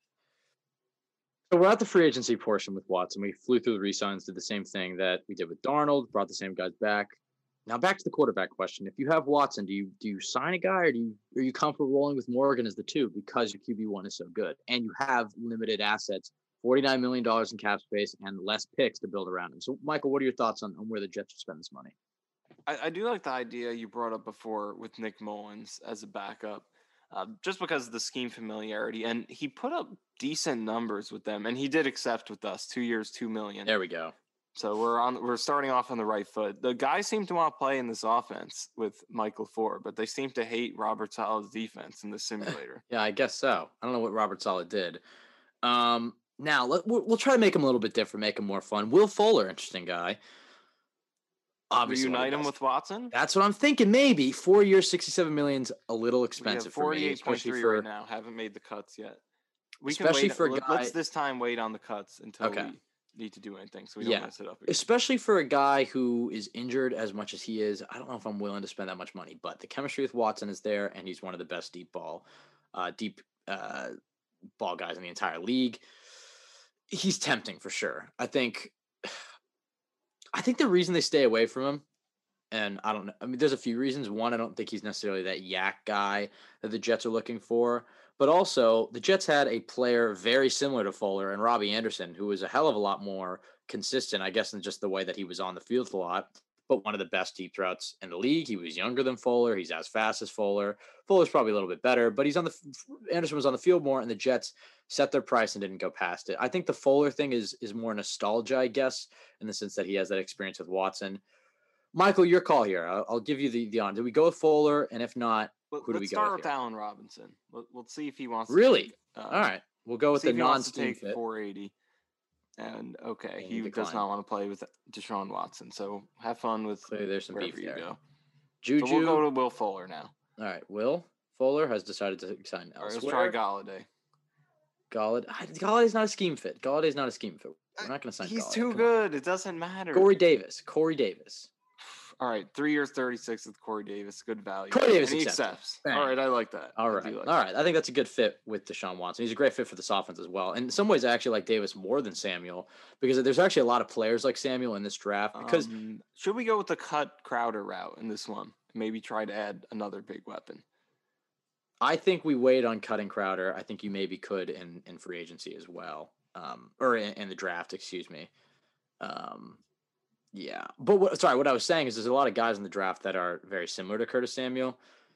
So we're at the free agency portion with Watson. We flew through the re-signs, did the same thing that we did with Darnold, brought the same guys back. Now back to the quarterback question. If you have Watson, do you do you sign a guy, or do you are you comfortable rolling with Morgan as the two because your Q B one is so good and you have limited assets, forty-nine million dollars in cap space and less picks to build around him? So, Michael, what are your thoughts on, on where the Jets should spend this money? I, I do like the idea you brought up before with Nick Mullins as a backup, uh, just because of the scheme familiarity, and he put up decent numbers with them, and he did accept with us two years, two million. There we go. So we're on. We're starting off on the right foot. The guys seem to want to play in this offense with Michael Ford, but they seem to hate Robert Sala's defense in the simulator. Yeah, I guess so. I don't know what Robert Saleh did. Um, now let, we'll, we'll try to make him a little bit different, make him more fun. Will Fuller, interesting guy. Obviously, reunite him with Watson. That's what I'm thinking. Maybe four years, sixty-seven million's a little expensive for me, forty-eight point especially three for right now. Haven't made the cuts yet. We especially can wait, for a let, guy. Let's this time wait on the cuts until Okay. we need to do anything, so we don't Yeah. mess it up again. Especially for a guy who is injured as much as he is. I don't know if I'm willing to spend that much money, but the chemistry with Watson is there, and he's one of the best deep ball, uh, deep uh, ball guys in the entire league. He's tempting for sure. I think. I think the reason they stay away from him, and I don't know. I mean, there's a few reasons. One, I don't think he's necessarily that yak guy that the Jets are looking for. But also, the Jets had a player very similar to Fuller and Robbie Anderson, who was a hell of a lot more consistent, I guess, in just the way that he was on the field a lot, but one of the best deep threats in the league. He was younger than Fuller. He's as fast as Fuller. Fuller's probably a little bit better, but he's on the Anderson was on the field more, and the Jets set their price and didn't go past it. I think the Fuller thing is is more nostalgia, I guess, in the sense that he has that experience with Watson. Michael, your call here. I'll, I'll give you the the on. Do we go with Fuller? And if not, Let, who do we let's go start with with here? Allen Robinson. Let, let's see if he wants. Really? To take, uh, All right. We'll go with see the if he wants to non-scheme take fit. four eighty. And okay, And he he does declined. not want to play with Deshaun Watson. So have fun with Clearly there's some wherever beef you there. go. Juju. So we'll go to Will Fuller now. All right. Will Fuller has decided to sign All right, elsewhere. let's try Galladay. Galladay. Galladay's not a scheme fit. Galladay's not a scheme fit. We're not going to sign He's Galladay. too Come on. good. It doesn't matter. Corey Davis. Corey Davis. All right, three years, thirty-six with Corey Davis. Good value. Corey Davis and he accepts. accepts. Bang. All right, I like that. All I right. do like All that. right. I think that's a good fit with Deshaun Watson. He's a great fit for this offense as well. And in some ways, I actually like Davis more than Samuel because there's actually a lot of players like Samuel in this draft. Because Um, should we go with the cut Crowder route in this one? Maybe try to add another big weapon. I think we wait on cutting Crowder. I think you maybe could in, in free agency as well, um, or in, in the draft, excuse me. Um, yeah, but what, sorry, what I was saying is there's a lot of guys in the draft that are very similar to Curtis Samuel.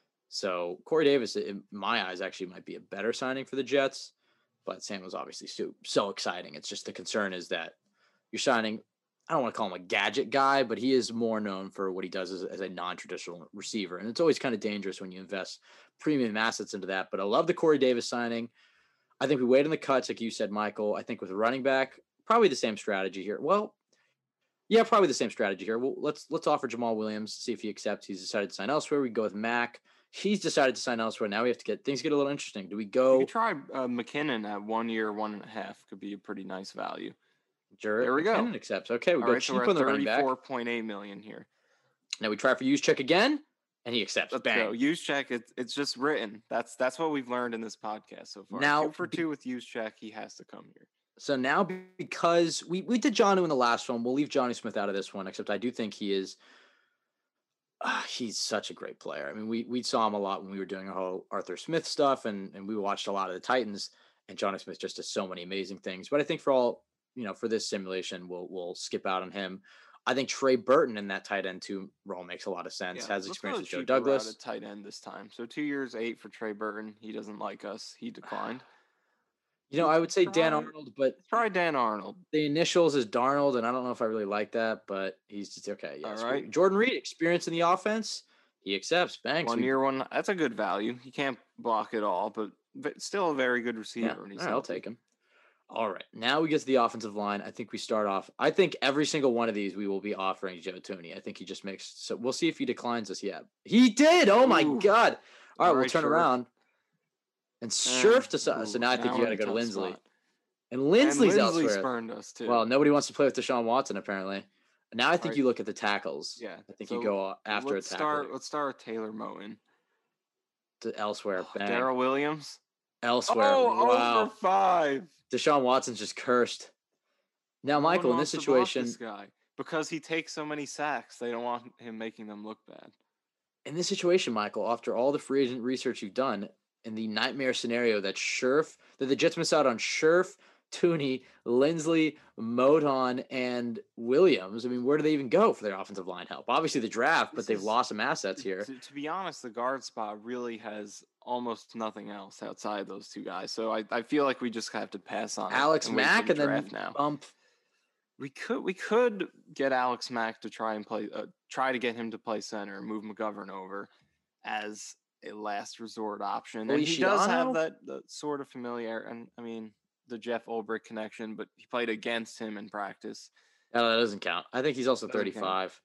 So Corey Davis, in my eyes, actually might be a better signing for the Jets, but Samuel's obviously so, so exciting. It's just the concern is that you're signing, I don't want to call him a gadget guy, but he is more known for what he does as, as a non-traditional receiver. And it's always kind of dangerous when you invest premium assets into that. But I love the Corey Davis signing. I think we wait on the cuts, like you said, Michael. I think with running back, probably the same strategy here. Well, yeah, probably the same strategy here. Well, let's let's offer Jamal Williams, see if he accepts. He's decided to sign elsewhere. We go with Mac. He's decided to sign elsewhere. Now we have to get things get a little interesting. Do we You go could try uh, McKinnon at one year, one and a half. Could be a pretty nice value. Jarrett? There we go. McKinnon accepts. Okay, we All go right, so cheap we're on at the running back. thirty-four point eight million here. Now we try for use check again, and he accepts. Let's Bang. go. Use check. It's it's just written. That's that's what we've learned in this podcast so far. Now- two for two with use check. He has to come here. So now, because we, we did Jonnu in the last one, we'll leave Johnny Smith out of this one, except I do think he is uh, he's such a great player. I mean, we we saw him a lot when we were doing our whole Arthur Smith stuff, and, and we watched a lot of the Titans, and Johnny Smith just does so many amazing things. But I think for all, you know, for this simulation, we'll we'll skip out on him. I think Trey Burton in that tight end two role makes a lot of sense, Yeah, has let's experience go with Joe cheaper route Douglas. at tight end this time. So two years, eight for Trey Burton. He doesn't like us. He declined. You know, I would say Dan Try- Arnold, but Try Dan Arnold. the initials is Darnold, and I don't know if I really like that, but he's just okay. Yeah, All screw- right. Jordan Reed, experience in the offense, he accepts. Thanks. One year, one. That's a good value. He can't block it all, but, but still a very good receiver. Yeah, and all he's right, I'll healthy. take him. All right, now we get to the offensive line. I think we start off. I think every single one of these we will be offering Joe Tooney. I think he just makes. So we'll see if he declines us yet. He did. Oh my Ooh. God! All right, All we'll right, turn Scherf. around and Eh, Scherf to. So ooh, now I think you we're got to in a go to tough Lindsley. spot. And And Lindsley's Lindsley elsewhere. spurned us too. Well, nobody wants to play with Deshaun Watson apparently. Now I think Alright. you look at the tackles. yeah. I think so you go after let's a tackle start. Let's start with Taylor Moton. to elsewhere. Bang. Daryl Williams. Elsewhere. Oh, wow. over five. Deshaun Watson's just cursed. Now, No one Michael, in this wants to block situation, this guy. because he takes so many sacks, they don't want him making them look bad. In this situation, Michael, after all the free agent research you've done, in the nightmare scenario that Scherf, that the Jets miss out on Scherf, Tooney, Lindsley, Modon, and Williams. I mean, where do they even go for their offensive line help? Obviously the draft, but This they've is- lost some assets here. To, to be honest, the guard spot really has almost nothing else outside those two guys. So I, I feel like we just have to pass on it Alex and wait for Mack the and then draft now. bump. We could we could get Alex Mack to try and play uh, try to get him to play center and move McGovern over as a last resort option. And he does have Feliciano? that, that sort of familiar and I mean the Jeff Ulbrich connection, but he played against him in practice. No, that doesn't count. I think he's also Doesn't count. thirty-five.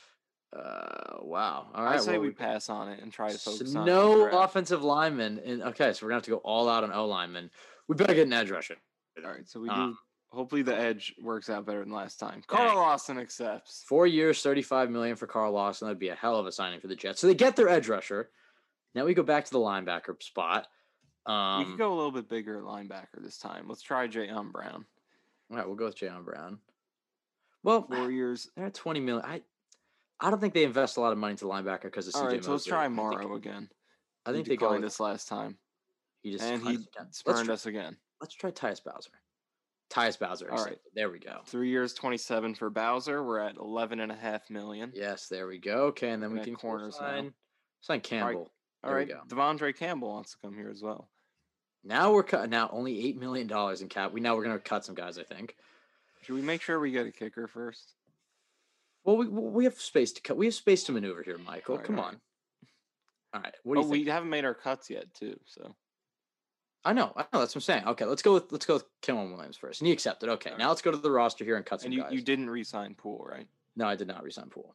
Uh, wow. All right. I say well, we pass on it and try to so focus on no the draft. offensive linemen. And okay, so we're gonna have to go all out on O linemen. We better get an edge rusher. All right, so we Um, do. Hopefully, the edge works out better than last time. Carl Lawson accepts. Four years, thirty-five million for Carl Lawson. That'd be a hell of a signing for the Jets. So they get their edge rusher. Now we go back to the linebacker spot. Um, we could go a little bit bigger at linebacker this time. Let's try Jayon Brown. All right, we'll go with Jayon Brown. Well, Four years. they're at twenty million. I, I don't think they invest a lot of money into linebacker because of C J All right, so let's Mosley. try I think- Morrow again. I He think they go. declined with- us last time, He just and declined he us again. Let's spurned try, us again. let's try Tyus Bowser. Tyus Bowser. All right. accepted. There we go. Three years, twenty-seven for Bowser. We're at eleven and a half million. Yes, there we go. Okay, and then we Looking can at corners now. sign, sign Campbell. All There we right, go. Devondre Campbell wants to come here as well. Now we're cut. Now only eight million dollars in cap. We now we're gonna cut some guys. I think. Should we make sure we get a kicker first? Well, we we have space to cut. We have space to maneuver here, Michael. All right, Come all on. right. All right. What do Oh, you we think? haven't made our cuts yet, too. So I know. I know. That's what I'm saying. Okay, let's go with let's go with Kellen Williams first, and he accepted. Okay, All now right. let's go to the roster here and cut some and you, guys. you didn't re-sign Poole, right? No, I did not resign Poole.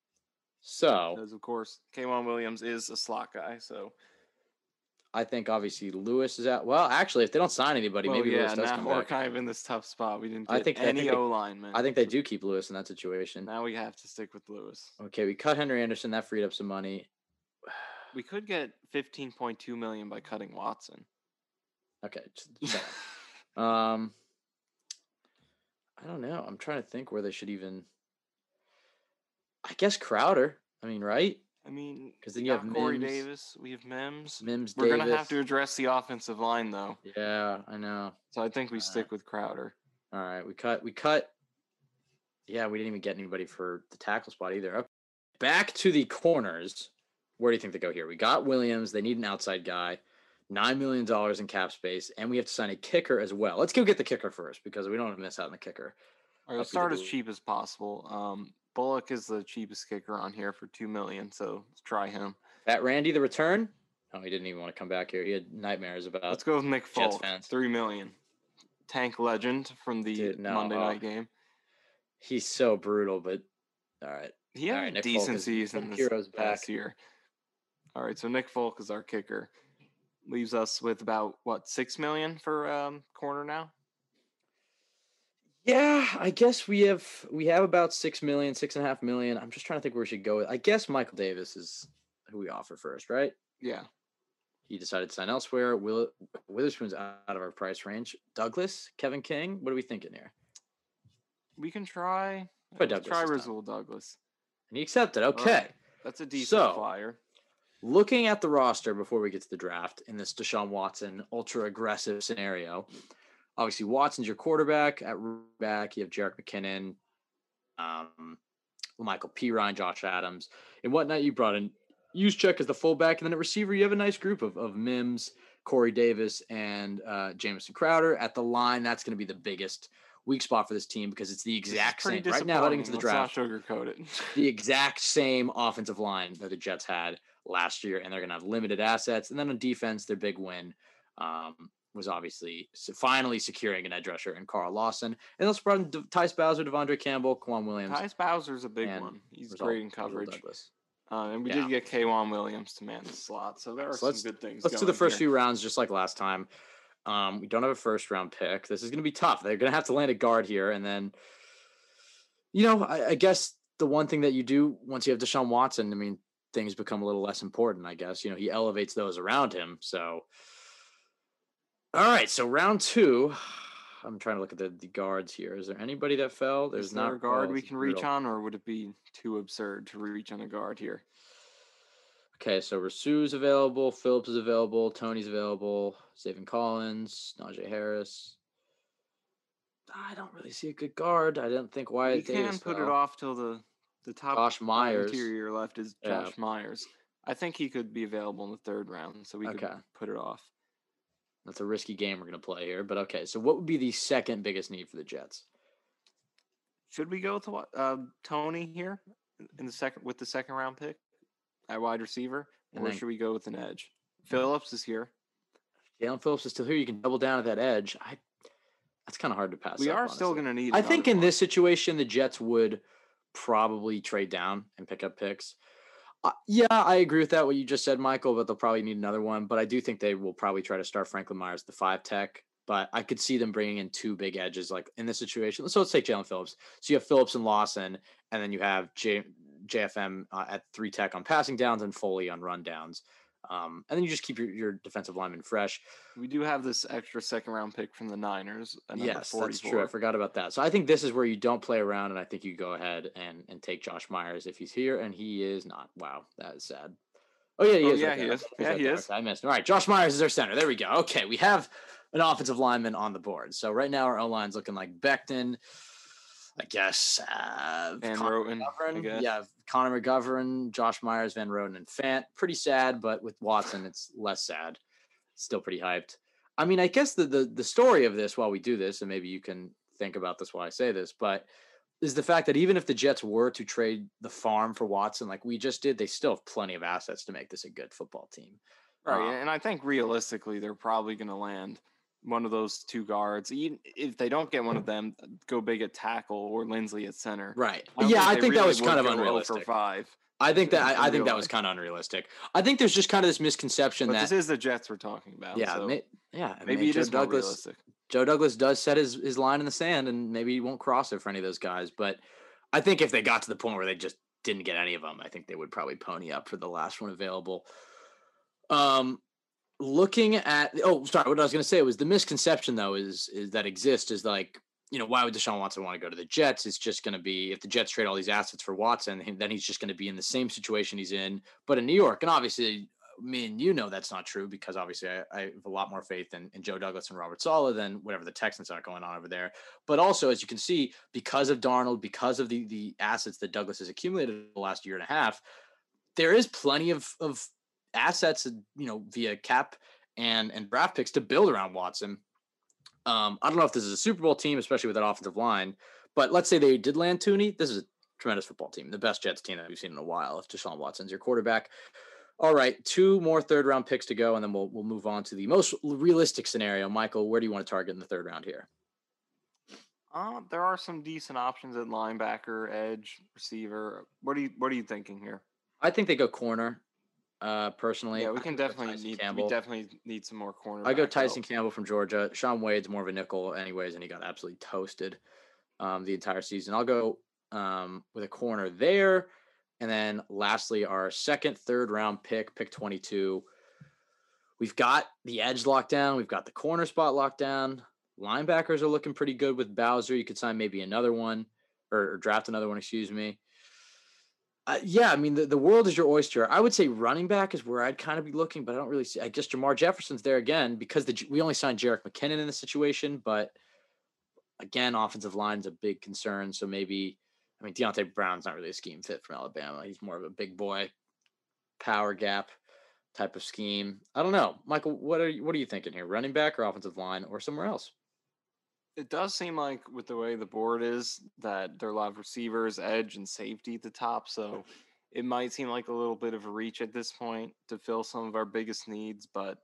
So Because of course, K'Wan Williams is a slot guy. So I think obviously Lewis is out. Well, actually, if they don't sign anybody, well, maybe yeah, Lewis does now come we're back. kind of in this tough spot. We didn't I get think- I think any they- O linemen. I think they do keep Lewis in that situation. Now we have to stick with Lewis. Okay, we cut Henry Anderson. That freed up some money. We could get fifteen point two million by cutting Watson. Okay, just shut up. Um, I don't know. I'm trying to think where they should even. I guess Crowder. I mean, right? I mean, 'Cause then we you have got Corey Mims. Davis. We have Mims. Mims. We're Davis. gonna have to address the offensive line though, Yeah, I know. so I think we Uh, stick with Crowder. All right, we cut. We cut. Yeah, we didn't even get anybody for the tackle spot either. Okay. Back to the corners. Where do you think they go here? We got Williams. They need an outside guy. Nine million dollars in cap space, and we have to sign a kicker as well. Let's go get the kicker first because we don't want to miss out on the kicker. All right, let's Up start to as the- cheap as possible. Um, Bullock is the cheapest kicker on here for two million, so let's try him. Fat Randy, the return. Oh, he didn't even want to come back here. He had nightmares about. Let's go with Nick Jets Folk, fans. three million. Tank legend from the Dude, no, Monday uh, night game. He's so brutal, but all right. He had all right, a Nick Folk decent is- season this Hero's past back. year. All right, so Nick Folk is our kicker. Leaves us with about what six million for um, corner now. Yeah, I guess we have we have about six million, six and a half million. I'm just trying to think where we should go. with- I guess Michael Davis is who we offer first, right? Yeah, He decided to sign elsewhere. Will Witherspoon's out of our price range. Douglas, Kevin King. What are we thinking here? we can try. Try let's Douglas try this time. Rasul Douglas. And he accepted. All Okay. right, that's a decent So- flyer. Looking at the roster before we get to the draft in this Deshaun Watson ultra aggressive scenario, obviously Watson's your quarterback. At back, you have Jerick McKinnon, um, Michael Pirine, Josh Adams, and whatnot. You brought in Juszczyk as the fullback, and then at receiver, you have a nice group of of Mims, Corey Davis, and uh, Jamison Crowder. At the line, that's going to be the biggest weak spot for this team because it's the This is exact pretty same right now heading into the disappointing. draft. Let's not sugarcoat it. The exact same offensive line that the Jets had last year, and they're going to have limited assets. And then on defense, their big win um, was obviously s- finally securing an edge rusher in Carl Lawson. And they'll spread De- Tyus Bowser, Devondre Campbell, Kwan Williams. Tyus Bowser's a big and one. He's Result- great in Result coverage. Douglas. Uh, and we Yeah. did get K'Wan Williams to man the slot, so there are So some let's- good things. Let's do the going first here. few rounds just like last time. Um, we don't have a first round pick. This is going to be tough. They're going to have to land a guard here. And then, you know, I, I guess the one thing that you do once you have Deshaun Watson, I mean, things become a little less important, I guess. You know, he elevates those around him. So, all right. So round two, I'm trying to look at the, the guards here. Is there anybody that fell? There's Is there not a guard well, we it's can reach brutal. on, or would it be too absurd to reach on a guard here? Okay, so Rasu's available, Phillips is available, Tony's available, Zaven Collins, Najee Harris. I don't really see a good guard. I didn't think We Wyatt can Davis put fell. it off till the the top Josh uh, Myers. interior left is Yeah. Josh Myers. I think he could be available in the third round, so we Okay. could put it off. That's a risky game we're going to play here. But okay, so what would be the second biggest need for the Jets? Should we go with what, uh, Tony here in the second with the second round pick at wide receiver, And or then- should we go with an edge? Phillips is here. Jalen Phillips is still here. You can double down at that edge. I That's kind of hard to pass We up, are still honestly. going to need. I think another in one. this situation, the Jets would probably trade down and pick up picks. Uh, yeah, I agree with that, what you just said, Michael, but they'll probably need another one. But I do think they will probably try to start Franklin Myers, the five tech. But I could see them bringing in two big edges like in this situation. So let's take Jalen Phillips. So you have Phillips and Lawson, and then you have J- JFM uh, at three tech on passing downs and Foley on run downs. Um, and then you just keep your, your defensive lineman fresh. We do have this extra second round pick from the Niners. at number Yes, that's true. I forty-four. forgot about that. So I think this is where you don't play around, and I think you go ahead and, and take Josh Myers if he's here, and he is not. Wow, that is sad. Oh, yeah, he Oh, is. yeah, right he there. is. He's Yeah, right he there. is. Okay, I missed. All right, Josh Myers is our center. There we go. Okay, we have an offensive lineman on the board. So right now our O-line's looking like Becton, I guess. Uh, Van Connor Roten, I McGovern. guess. Yeah, Connor McGovern, Josh Myers, Van Roten, and Fant. Pretty sad, but with Watson, it's less sad. Still pretty hyped. I mean, I guess the, the the story of this while we do this, and maybe you can think about this while I say this, but is the fact that even if the Jets were to trade the farm for Watson like we just did, they still have plenty of assets to make this a good football team. Right, Um, and I think realistically they're probably going to land one of those two guards. Even if they don't get one of them, go big at tackle or Lindsley at center. Right. I don't Yeah, I they think that really was kind would of go oh unrealistic. for five. I think that in- I, in I think real that was life. kind of unrealistic. I think there's just kind of this misconception But that this is the Jets we're talking about. yeah, so may, yeah, and maybe may it Joe is more Douglas. realistic. Joe Douglas does set his, his line in the sand, and maybe he won't cross it for any of those guys. But I think if they got to the point where they just didn't get any of them, I think they would probably pony up for the last one available. Um, looking at oh, sorry, what I was going to say was the misconception though is is that exists is like, you know, why would Deshaun Watson want to go to the Jets? It's just going to be if the Jets trade all these assets for Watson, then he's just going to be in the same situation he's in, but in New York. And obviously, me and you know that's not true because obviously I, I have a lot more faith in, in Joe Douglas and Robert Saleh than whatever the Texans are going on over there. But also, as you can see, because of Darnold, because of the the assets that Douglas has accumulated the last year and a half, there is plenty of of assets, you know, via cap and and draft picks to build around Watson. Um, I don't know if this is a Super Bowl team, especially with that offensive line, but let's say they did land Tooney. This is a tremendous football team, the best Jets team that we've seen in a while. If Deshaun Watson's your quarterback. All right, two more third round picks to go, and then we'll we'll move on to the most realistic scenario. Michael, where do you want to target in the third round here? Uh, there are some decent options at linebacker, edge, receiver. What are you What are you thinking here? I think they go corner. Uh, personally, Yeah, we I can think go definitely Tyson need. Campbell. We definitely need some more corner. I go Tyson Campbell from Georgia. Sean Wade's more of a nickel, anyways, and he got absolutely toasted um, the entire season. I'll go um, with a corner there. And then lastly, our second, third round pick, pick twenty-two. We've got the edge locked down. We've got the corner spot locked down. Linebackers are looking pretty good with Bowser. You could sign maybe another one or, or draft another one, excuse me. Uh, yeah, I mean, the, the world is your oyster. I would say running back is where I'd kind of be looking, but I don't really see. I guess Jamar Jefferson's there again because the, we only signed Jerick McKinnon in this situation. But again, offensive line is a big concern. So maybe, I mean, Deontay Brown's not really a scheme fit from Alabama. He's more of a big boy, power gap type of scheme. I don't know, Michael. What are you, what are you thinking here? Running back or offensive line or somewhere else? It does seem like with the way the board is that there are a lot of receivers, edge, and safety at the top. So it might seem like a little bit of a reach at this point to fill some of our biggest needs, but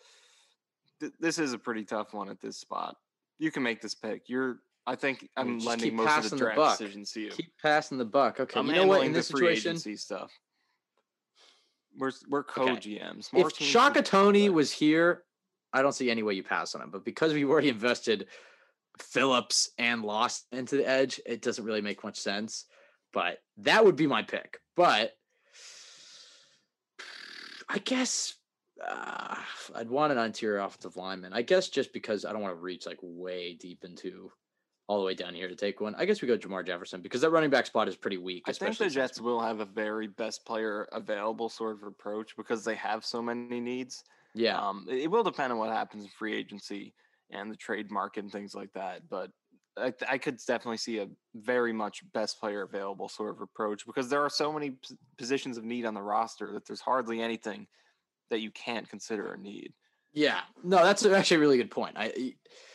th- this is a pretty tough one at this spot. You can make this pick. You're, I think I'm Just lending keep most of passing the the draft buck. decisions to you. Keep passing the buck. Okay, I'm you know what? handling In the this free situation, agency stuff. We're we're Okay. co-G Ms. More if teams Shaka should- Tony was here, I don't see any way you pass on him. But because we've already invested Phillips and Lost into the edge, it doesn't really make much sense. But that would be my pick. But I guess uh, I'd want an interior offensive lineman. I guess just because I don't want to reach like way deep into all the way down here to take one. I guess we go Jamar Jefferson because that running back spot is pretty weak. I think the Jets will have a very best player available sort of approach because they have so many needs. Yeah. Um, it, it will depend on what happens in free agency and the trade market and things like that. But I, I could definitely see a very much best player available sort of approach because there are so many p- positions of need on the roster that there's hardly anything that you can't consider a need. Yeah. No, that's actually a really good point. I,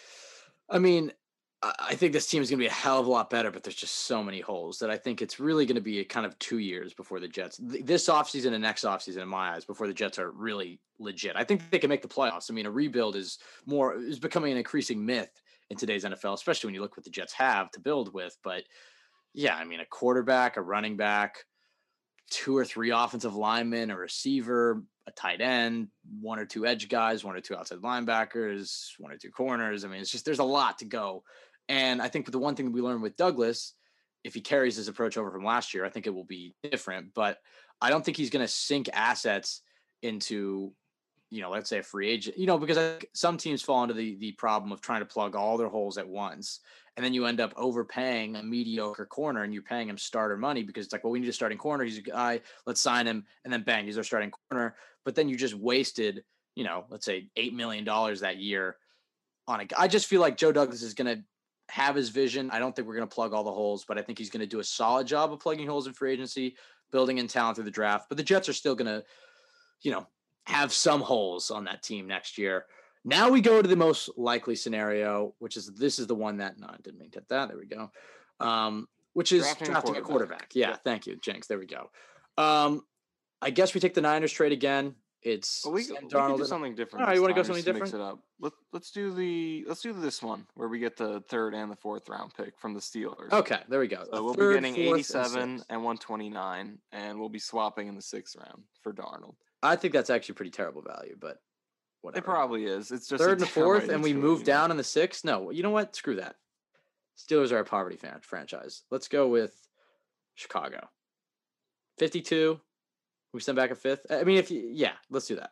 I mean, I think this team is going to be a hell of a lot better, but there's just so many holes that I think it's really going to be a kind of two years before the Jets, this offseason and next offseason, in my eyes, before the Jets are really legit. I think they can make the playoffs. I mean, a rebuild is more is becoming an increasing myth in today's N F L, especially when you look what the Jets have to build with. But yeah, I mean, a quarterback, a running back, two or three offensive linemen, a receiver, a tight end, one or two edge guys, one or two outside linebackers, one or two corners. I mean, it's just there's a lot to go. And I think the one thing we learned with Douglas, if he carries his approach over from last year, I think it will be different. But I don't think he's going to sink assets into, you know, let's say a free agent, you know, because I think some teams fall into the the problem of trying to plug all their holes at once. And then you end up overpaying a mediocre corner and you're paying him starter money because it's like, well, we need a starting corner. He's a guy, let's sign him. And then bang, he's our starting corner. But then you just wasted, you know, let's say eight million dollars that year on a guy. I just feel like Joe Douglas is going to have his vision. I don't think we're going to plug all the holes, but I think he's going to do a solid job of plugging holes in free agency, building in talent through the draft. But the Jets are still going to, you know, have some holes on that team next year. Now we go to the most likely scenario, which is this is the one that no, I didn't mean to hit that. There we go. Um, which is Drafting drafting a a quarterback. quarterback. Yeah, Yeah. Thank you, Jenks. There we go. Um, I guess we take the Niners trade again. It's Well, we, Sam we could Darnold do and- something different. All right, this you wanna go time, something just to mix different? it up. Let, let's do the let's do this one where we get the third and the fourth round pick from the Steelers. Okay, there we go. So A we'll third, be getting fourth, and eighty-seven sixth. and one twenty-nine, and we'll be swapping in the sixth round for Darnold. I think that's actually pretty terrible value, but whatever. It probably is. It's just a Third and the different fourth, way and to we choose, move you know? down in the sixth. No, you know what? Screw that. Steelers are a poverty fan franchise. Let's go with Chicago. fifty-two. We send back a fifth. I mean, if you, yeah, let's do that.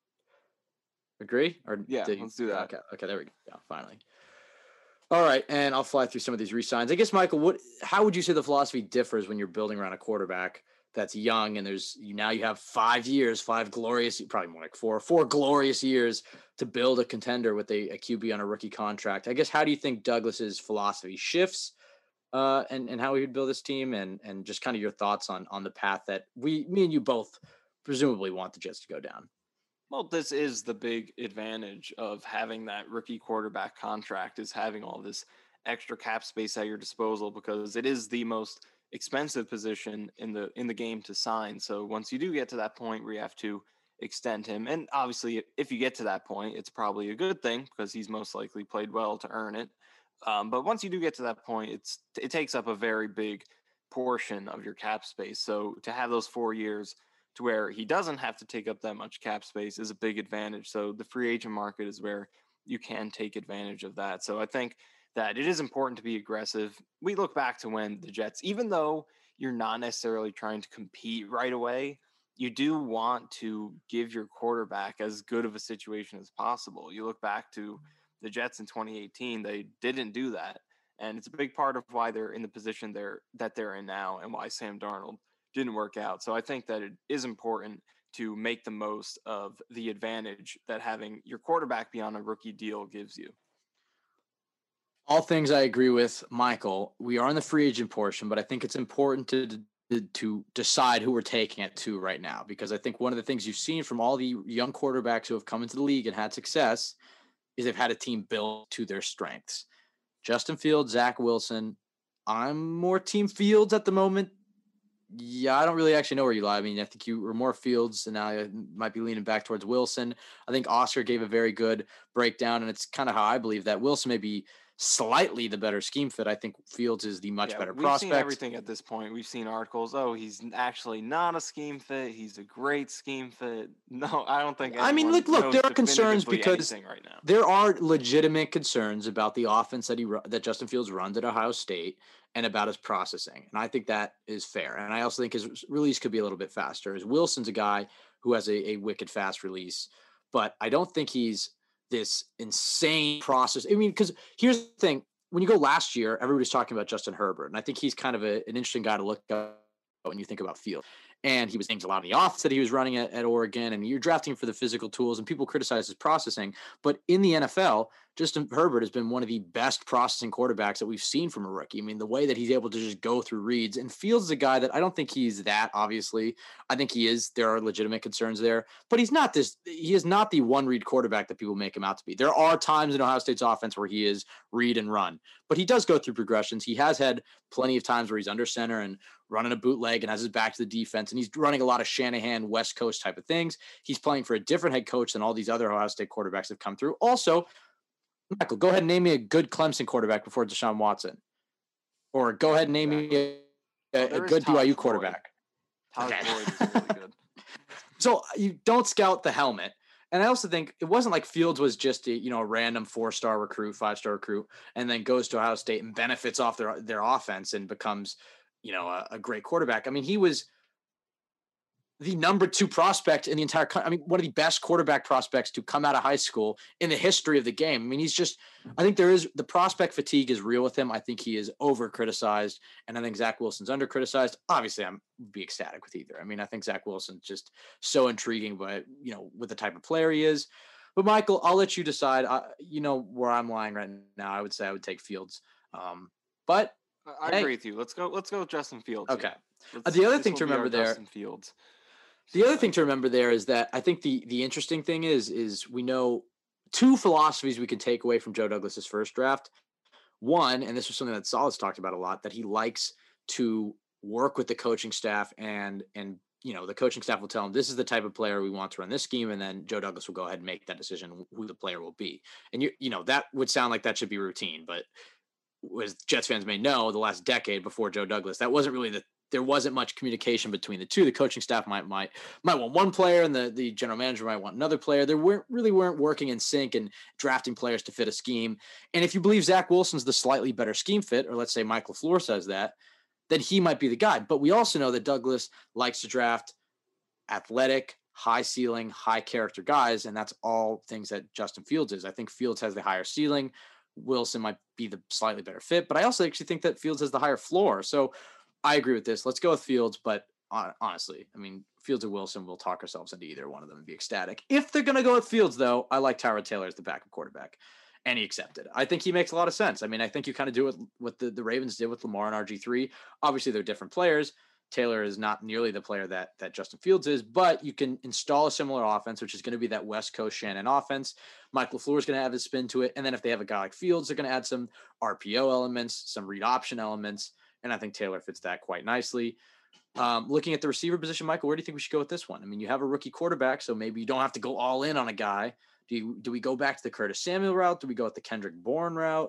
Agree? Or Yeah, do you- let's do that. Okay, okay, there we go. Finally. All right, and I'll fly through some of these re-signs. I guess, Michael, what? How would you say the philosophy differs when you're building around a quarterback that's young and there's you now you have five years, five glorious, probably more like four, four glorious years to build a contender with a, a Q B on a rookie contract. I guess how do you think Douglas's philosophy shifts, uh, and and how he would build this team, and and just kind of your thoughts on on the path that we, me and you both, presumably want the Jets to go down. Well, this is the big advantage of having that rookie quarterback contract is having all this extra cap space at your disposal because it is the most expensive position in the in the game to sign. So once you do get to that point where you have to extend him, and obviously if you get to that point, it's probably a good thing because he's most likely played well to earn it. Um, but once you do get to that point, it's it takes up a very big portion of your cap space. So to have those four years to where he doesn't have to take up that much cap space is a big advantage. So the free agent market is where you can take advantage of that. So I think that it is important to be aggressive. We look back to when the Jets, even though you're not necessarily trying to compete right away, you do want to give your quarterback as good of a situation as possible. You look back to the Jets in twenty eighteen, they didn't do that. And it's a big part of why they're in the position they're that they're in now and why Sam Darnold didn't work out. So I think that it is important to make the most of the advantage that having your quarterback be on a rookie deal gives you. All things I agree with, Michael. We are in the free agent portion, but I think it's important to to, to decide who we're taking at two right now, because I think one of the things you've seen from all the young quarterbacks who have come into the league and had success is they've had a team built to their strengths. Justin Fields, Zach Wilson. I'm more team Fields at the moment. Yeah, I don't really actually know where you lie. I mean, I think you were more Fields, and now you might be leaning back towards Wilson. I think Oscar gave a very good breakdown, and it's kind of how I believe that Wilson may be slightly the better scheme fit. I think Fields is the much Yeah, better we've prospect. seen everything at this point. We've seen articles. Oh, he's actually not a scheme fit. He's a great scheme fit. No, I don't think. I mean, anyone look, look, knows there are concerns definitively because anything right now. there are legitimate concerns about the offense that he ru- that Justin Fields runs at Ohio State and about his processing, and I think that is fair. And I also think his release could be a little bit faster. As Wilson's a guy who has a, a wicked fast release, but I don't think he's this insane process. I mean, because here's the thing. When you go last year, everybody's talking about Justin Herbert, and I think he's kind of a, an interesting guy to look at when you think about Field. And he was things a lot in the offense that he was running at, at Oregon, and you're drafting for the physical tools, and people criticize his processing. But in the N F L, Justin Herbert has been one of the best processing quarterbacks that we've seen from a rookie. I mean, the way that he's able to just go through reads, and Fields is a guy that I don't think he's that, obviously. I think he is. There are legitimate concerns there, but he's not this, he is not the one read quarterback that people make him out to be. There are times in Ohio State's offense where he is read and run, but he does go through progressions. He has had plenty of times where he's under center and running a bootleg and has his back to the defense, and he's running a lot of Shanahan West Coast type of things. He's playing for a different head coach than all these other Ohio State quarterbacks have come through. Also, Michael, go ahead and name me a good Clemson quarterback before Deshaun Watson. Or go ahead and name exactly. me a, a, a good B Y U quarterback. Tyler okay. Boyd is really good. So you don't scout the helmet. And I also think it wasn't like Fields was just a, you know, a random four-star recruit, five-star recruit, and then goes to Ohio State and benefits off their, their offense and becomes, you know, a, a great quarterback. I mean, he was the number two prospect in the entire country. I mean, one of the best quarterback prospects to come out of high school in the history of the game. I mean, he's just, I think there is, the prospect fatigue is real with him. I think he is over criticized, and I think Zach Wilson's under criticized. Obviously, I'm be ecstatic with either. I mean, I think Zach Wilson's just so intriguing, but you know, with the type of player he is. But Michael, I'll let you decide. I, you know where I'm lying right now. I would say I would take Fields. Um, but I hey. agree with you. Let's go. Let's go with Justin Fields. Okay. Uh, the other thing to remember there. Justin Fields. The other thing to remember there is that I think the the interesting thing is is we know two philosophies we can take away from Joe Douglas's first draft. One, and this was something that Salas talked about a lot, that he likes to work with the coaching staff, and and you know the coaching staff will tell him this is the type of player we want to run this scheme, and then Joe Douglas will go ahead and make that decision who the player will be. And you you know that would sound like that should be routine, but as Jets fans may know, the last decade before Joe Douglas, that wasn't really the there wasn't much communication between the two. The coaching staff might might might want one player, and the, the general manager might want another player. They weren't really weren't working in sync and drafting players to fit a scheme. And if you believe Zach Wilson's the slightly better scheme fit, or let's say Michael LaFleur says that, then he might be the guy. But we also know that Douglas likes to draft athletic, high ceiling, high character guys, and that's all things that Justin Fields is. I think Fields has the higher ceiling. Wilson might be the slightly better fit, but I also actually think that Fields has the higher floor. So I agree with this. Let's go with Fields, but honestly, I mean, Fields or Wilson, we'll talk ourselves into either one of them and be ecstatic. If they're going to go with Fields, though, I like Tyrod Taylor as the backup quarterback, and he accepted. I think he makes a lot of sense. I mean, I think you kind of do what, what the, the Ravens did with Lamar and R G three. Obviously, they're different players. Taylor is not nearly the player that that Justin Fields is, but you can install a similar offense, which is going to be that West Coast Shannon offense. Mike LaFleur is going to have his spin to it, and then if they have a guy like Fields, they're going to add some R P O elements, some read option elements, and I think Taylor fits that quite nicely. Um, looking at the receiver position, Michael, where do you think we should go with this one? I mean, you have a rookie quarterback, so maybe you don't have to go all in on a guy. Do you, do we go back to the Curtis Samuel route? Do we go with the Kendrick Bourne route?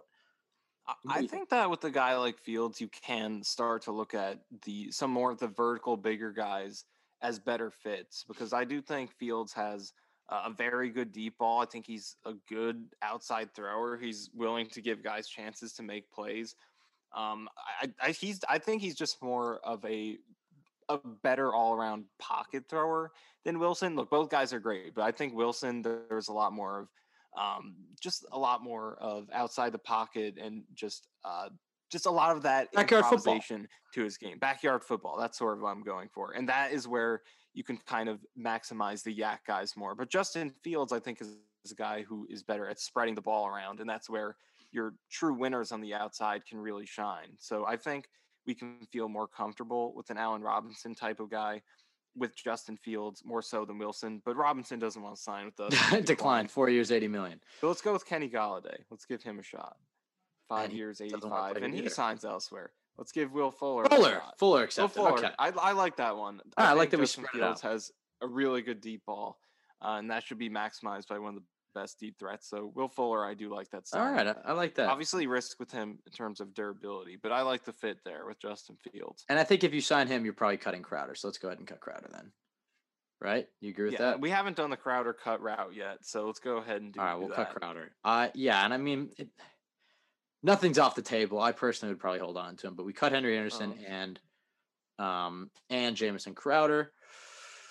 I think that with a guy like Fields, you can start to look at the some more of the vertical, bigger guys as better fits, because I do think Fields has a very good deep ball. I think he's a good outside thrower. He's willing to give guys chances to make plays. Um, I, I he's I think he's just more of a a better all around pocket thrower than Wilson. Look, both guys are great, but I think Wilson, there's a lot more of um, just a lot more of outside the pocket and just uh, just a lot of that backyard improvisation football to his game. Backyard football. That's sort of what I'm going for, and that is where you can kind of maximize the yak guys more. But Justin Fields, I think, is, is a guy who is better at spreading the ball around, and that's where your true winners on the outside can really shine. So I think we can feel more comfortable with an Allen Robinson type of guy with Justin Fields more so than Wilson, but Robinson doesn't want to sign with us. Declined four years, eighty million. So let's go with Kenny Golladay. Let's give him a shot. Five years, eighty-five, and he either. signs elsewhere. Let's give Will Fuller. Fuller, Fuller accepted. Will Fuller. Okay. I, I like that one. I, I, I like that Justin we spread Fields it out. Has a really good deep ball, uh, and that should be maximized by one of the best deep threats. So Will Fuller, I do like that sign. All right, I, I like that. Obviously, risk with him in terms of durability, but I like the fit there with Justin Fields. And I think if you sign him, you're probably cutting Crowder. So let's go ahead and cut Crowder then. Right? You agree with yeah, that? We haven't done the Crowder cut route yet, so let's go ahead and do. All right, do we'll that. cut Crowder. Uh, yeah, and I mean, it, nothing's off the table. I personally would probably hold on to him, but we cut Henry Anderson Oh. and um and Jamison Crowder.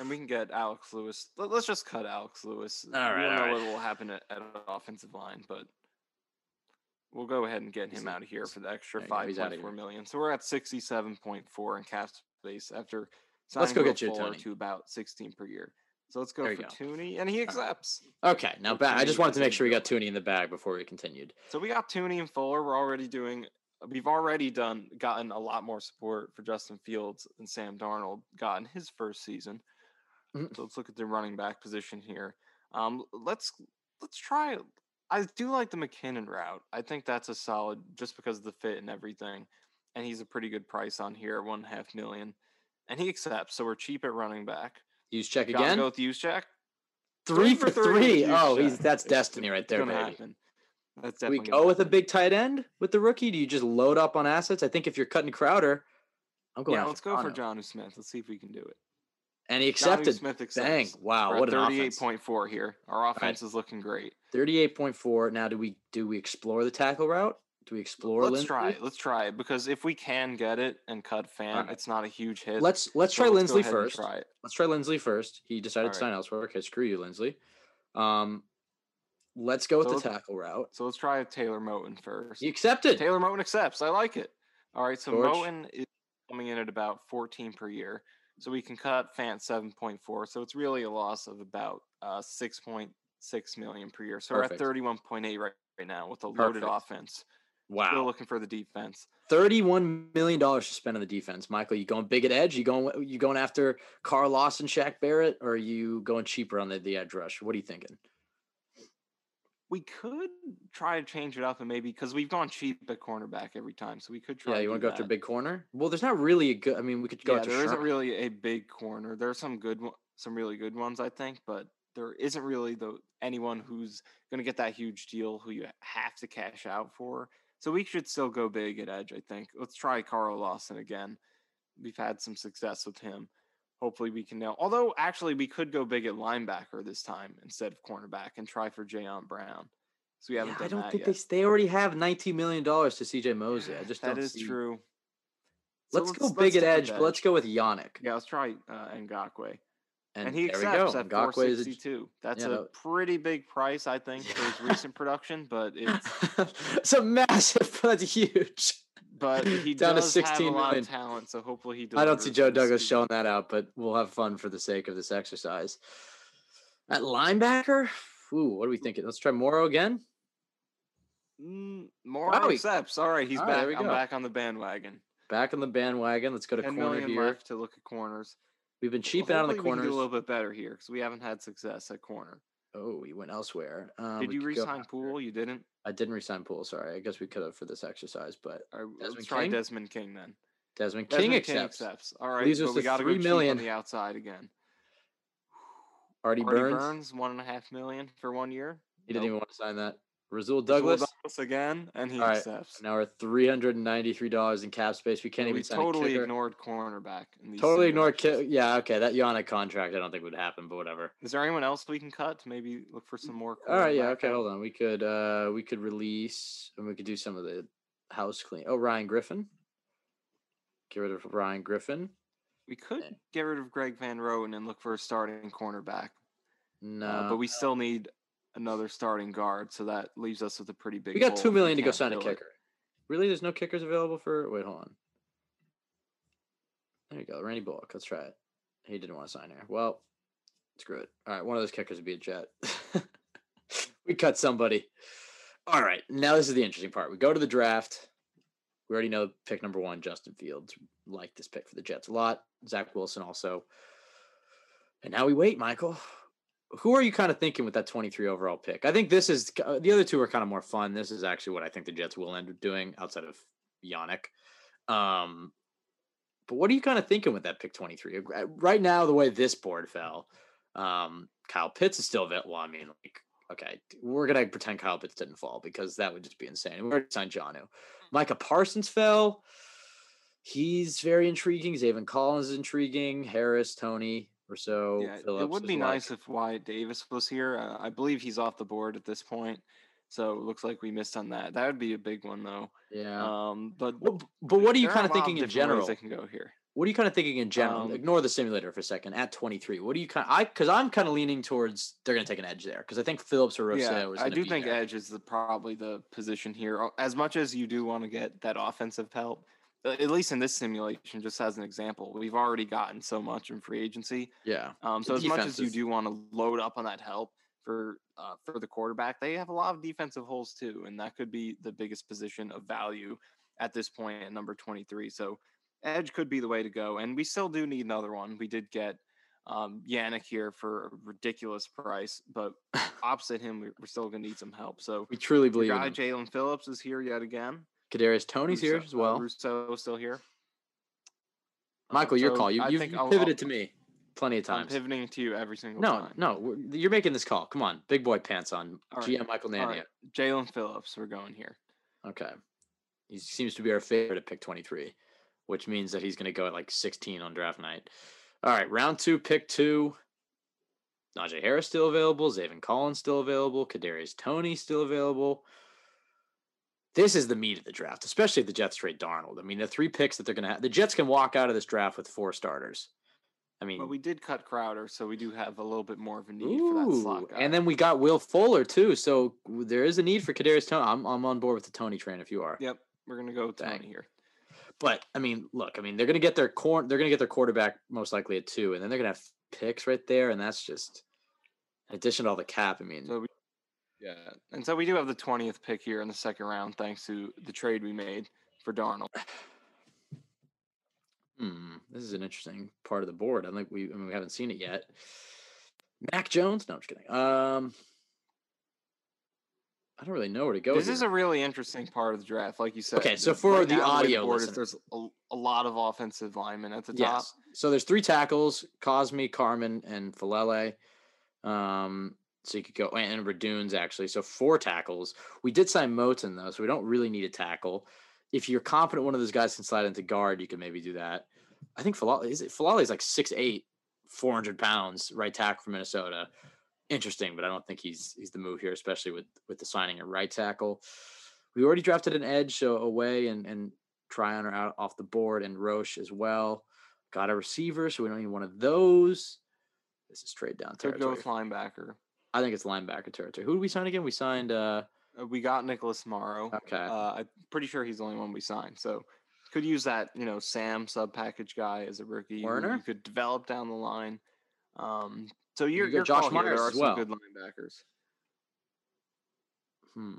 And we can get Alex Lewis. Let, let's just cut Alex Lewis. All right, we don't all know right. what will happen at, at offensive line, but we'll go ahead and get him out of here for the extra There you go, five he's outta point four here. million. So we're at sixty-seven point four in cap space after Let's signing go Will get you a Fuller Toney. to about sixteen per year. So let's go There you for go. Tooney, and he accepts. Okay, now So back. I just Tooney wanted is to make a sure we got villain. Tooney in the bag before we continued. So we got Tooney and Fuller. We're already doing. We've already done gotten a lot more support for Justin Fields than Sam Darnold got in his first season. Mhm. So let's look at the running back position here. Um, let's let's try. I do like the McKinnon route. I think that's a solid just because of the fit and everything, and he's a pretty good price on here, at one and a half million, and he accepts. So we're cheap at running back. Use check Gotta again. go with use check. Three for three. with Oh, Juszczyk. he's that's It's- destiny right it's there, gonna baby. happen. That's Do we definitely go gonna with a happen. big tight end with the rookie? Do you just load up on assets? I think if you're cutting Crowder, I'm going. Yeah, after let's go for Jonnu. Jonnu Smith. Let's see if we can do it. And he Jonnu accepted. Smith Dang! accepts. Wow, We're what at an thirty-eight offense. point four here. Our offense is looking great. Thirty-eight point four. Now, do we do we explore the tackle route? Do we explore? Let's Lindsey? try it. Let's try it because if we can get it and cut Fant, Alright. it's not a huge hit. Let's let's So try let's go Lindsley ahead and first. Try it. Let's try Lindsley first. He decided Alright. to sign elsewhere. Okay, screw you, Lindsley. Um, let's go with So the let's- tackle route. So let's try Taylor Moton first. He accepted. Taylor Moton accepts. I like it. All right, so George. Moton is coming in at about fourteen per year. So we can cut Fant seven point four. So it's really a loss of about uh, six point six million per year. So we're Perfect. at thirty-one point eight right, right now with a loaded Perfect. offense. Still Wow, looking for the defense. thirty-one million dollars to spend on the defense. Michael, you going big at edge? You going you going after Carl Lawson, Shaq Barrett, or are you going cheaper on the, the edge rush? What are you thinking? We could try to change it up and maybe because we've gone cheap at cornerback every time, so we could try. Yeah, to you do want to go after that. big corner? Well, there's not really a good. I mean, we could go Yeah, after. there isn't Sherman. really a big corner. There are some good, one- some really good ones, I think, but there isn't really the anyone who's going to get that huge deal who you have to cash out for. So we should still go big at edge, I think. Let's try Carl Lawson again. We've had some success with him. Hopefully we can now. Although actually we could go big at linebacker this time instead of cornerback and try for Jayon Brown. So we haven't Yeah, done I don't that think yet. they they already have nineteen million dollars to C J Mosley. I just That don't is see. true. So Let's, go let's big at stick with edge, but let's go with Yannick. Yeah, let's try uh, Ngakwe. And, And he there we accepts go. at Ngakoue four is a- sixty-two. That's yeah, a that- pretty big price, I think, for his recent production, but it's it's a massive. That's huge. but he Down to does have a sixteen lot million. of talent, so hopefully he. I don't see delivers Joe this Douglas season. showing that out, but we'll have fun for the sake of this exercise. At linebacker, ooh, what are we thinking? Let's try Morrow again. Mm, more Wow, he- accepts. All right, he's All right, there back. we I'm go. back on the bandwagon. Back on the bandwagon. Let's go to Ten corner million here. left to look at corners. We've been Well, cheaping out on the hopefully we can corners. do a little bit better here because we haven't had success at corner. Oh, we went elsewhere. Um, Did we you could go resign after- Poole? You didn't. I didn't resign Poole. Sorry, I guess we could have for this exercise, but All right, Desmond let's try King? Desmond King then. Desmond Desmond King accepts. accepts. All right, Leaves us but we to got to go three cheap million. on the outside again. Artie, Artie Burns. Burns, one and a half million for one year. He didn't Nope. even want to sign that. Razul Douglas. Douglas. again, and he All right, accepts. Now we're three hundred and ninety-three dollars in cap space. We can't we even sign totally a kicker. ignored cornerback. In these Totally ignored. simulations. Ki- yeah, okay. That Yannick contract, I don't think would happen, but whatever. Is there anyone else we can cut to maybe look for some more? All right, yeah, cornerback okay. help? Hold on. We could, uh, we could release, and we could do some of the house clean. Oh, Ryan Griffin. Get rid of Ryan Griffin. We could Yeah. get rid of Greg Van Roten and look for a starting cornerback, No, uh, but we still need another starting guard, so that leaves us with a pretty big. we got hole two if we million to go can't sign a fill it. kicker. Really, there's no kickers available for. Wait, hold on. There you go, Randy Bullock. Let's try it. He didn't want to sign here. Well, screw it. All right, one of those kickers would be a Jet. We cut somebody. All right, now this is the interesting part. We go to the draft. We already know pick number one, Justin Fields. Like this pick for the Jets a lot. Zach Wilson also. And now we wait, Michael. Who are you kind of thinking with that twenty-three overall pick? I think this is uh, the other two are kind of more fun. This is actually what I think the Jets will end up doing outside of Yannick. Um, but what are you kind of thinking with that pick twenty-three? Right now, the way this board fell, um, Kyle Pitts is still available. Well, I mean, like, okay, we're going to pretend Kyle Pitts didn't fall because that would just be insane. We already signed Jonnu. Micah Parsons fell. He's very intriguing. Zaven Collins is intriguing. Harris, Tony, Rousseau, Yeah, Phillips. it would is be like- nice if Wyatt Davis was here. Uh, I believe he's off the board at this point, so it looks like we missed on that. That would be a big one, though. Yeah. Um, but Well, b- but what are you there kind of a lot thinking in different ways general? They can go here. what are you kind of thinking in general? Um, Ignore the simulator for a second. At twenty-three, what do you kind? Of, I because I'm kind of leaning towards they're going to take an edge there because I think Phillips or Rousseau Yeah, is I going to do be think there. edge is the, probably the position here. As much as you do want to get that offensive help, at least in this simulation, just as an example, we've already gotten so much in free agency. Yeah. Um, so The as much defense as you is- do want to load up on that help for uh, for the quarterback, they have a lot of defensive holes too, and that could be the biggest position of value at this point at number twenty-three. So edge could be the way to go, and we still do need another one. We did get um, Yannick here for a ridiculous price, but opposite him, we- we're still going to need some help. So we truly your believe in guy him. Jalen Phillips is here yet again. Kadarius Toney's here Rousseau- as well. Uh, Rousseau still here. Michael, Um, your so call. You I you think you I'll- pivoted I'll- to me plenty of I'm times. pivoting to you every single No, time. no, we're- you're making this call. Come on, big boy pants on. All G M right. Michael All Nania. right, Jalen Phillips, we're going here. Okay. He seems to be our favorite at pick twenty-three, which means that he's going to go at like sixteen on draft night. All right, round two, pick two. Najee Harris still available. Zaven Collins still available. Kadarius Toney still available. This is the meat of the draft, especially if the Jets trade Darnold. I mean, the three picks that they're going to have, the Jets can walk out of this draft with four starters. I mean, But we did cut Crowder, so we do have a little bit more of a need for that slot ooh, guy. and then we got Will Fuller too. So there is a need for Kadarius Toney. I'm I'm on board with the Toney train if you are. Yep, we're gonna go with Dang. Tony here. But I mean, look, I mean, they're gonna get their corn. They're gonna get their quarterback most likely at two, and then they're gonna have picks right there, and that's just in addition to all the cap. I mean, So we, yeah, and so we do have the twentieth pick here in the second round, thanks to the trade we made for Darnold. hmm, this is an interesting part of the board. I think we, I mean, we haven't seen it yet. Mac Jones? No, I'm just kidding. Um, I don't really know where to go. This here. is a really interesting part of the draft, like you said. Okay, so The- for right the now, way audio board is listeners- there's a, a lot of offensive linemen at the top. Yes. So there's three tackles: Cosme, Carmen, and Falele. Um, so you could go and Radunes actually. So four tackles. We did sign Moten though, so we don't really need a tackle. If you're confident one of those guys can slide into guard, you can maybe do that. I think Falele is it Falele is like six eight, four hundred pounds, right tackle from Minnesota. Interesting, but I don't think he's he's the move here, especially with with the signing at right tackle. We already drafted an edge so away and and Tryon are out off the board and Roche as well. Got a receiver, so we don't need one of those. This is trade down Could territory. go with linebacker. I think it's linebacker territory. Who did we sign again? We signed uh Uh, we got Nicholas Morrow. okay. Uh, I'm pretty sure he's the only one we signed. So could use that, you know, Sam sub package guy as a rookie. who Werner? You could develop down the line. Um, so you're, You got you're Josh Josh here. Myers There are as some well. good linebackers. Hmm.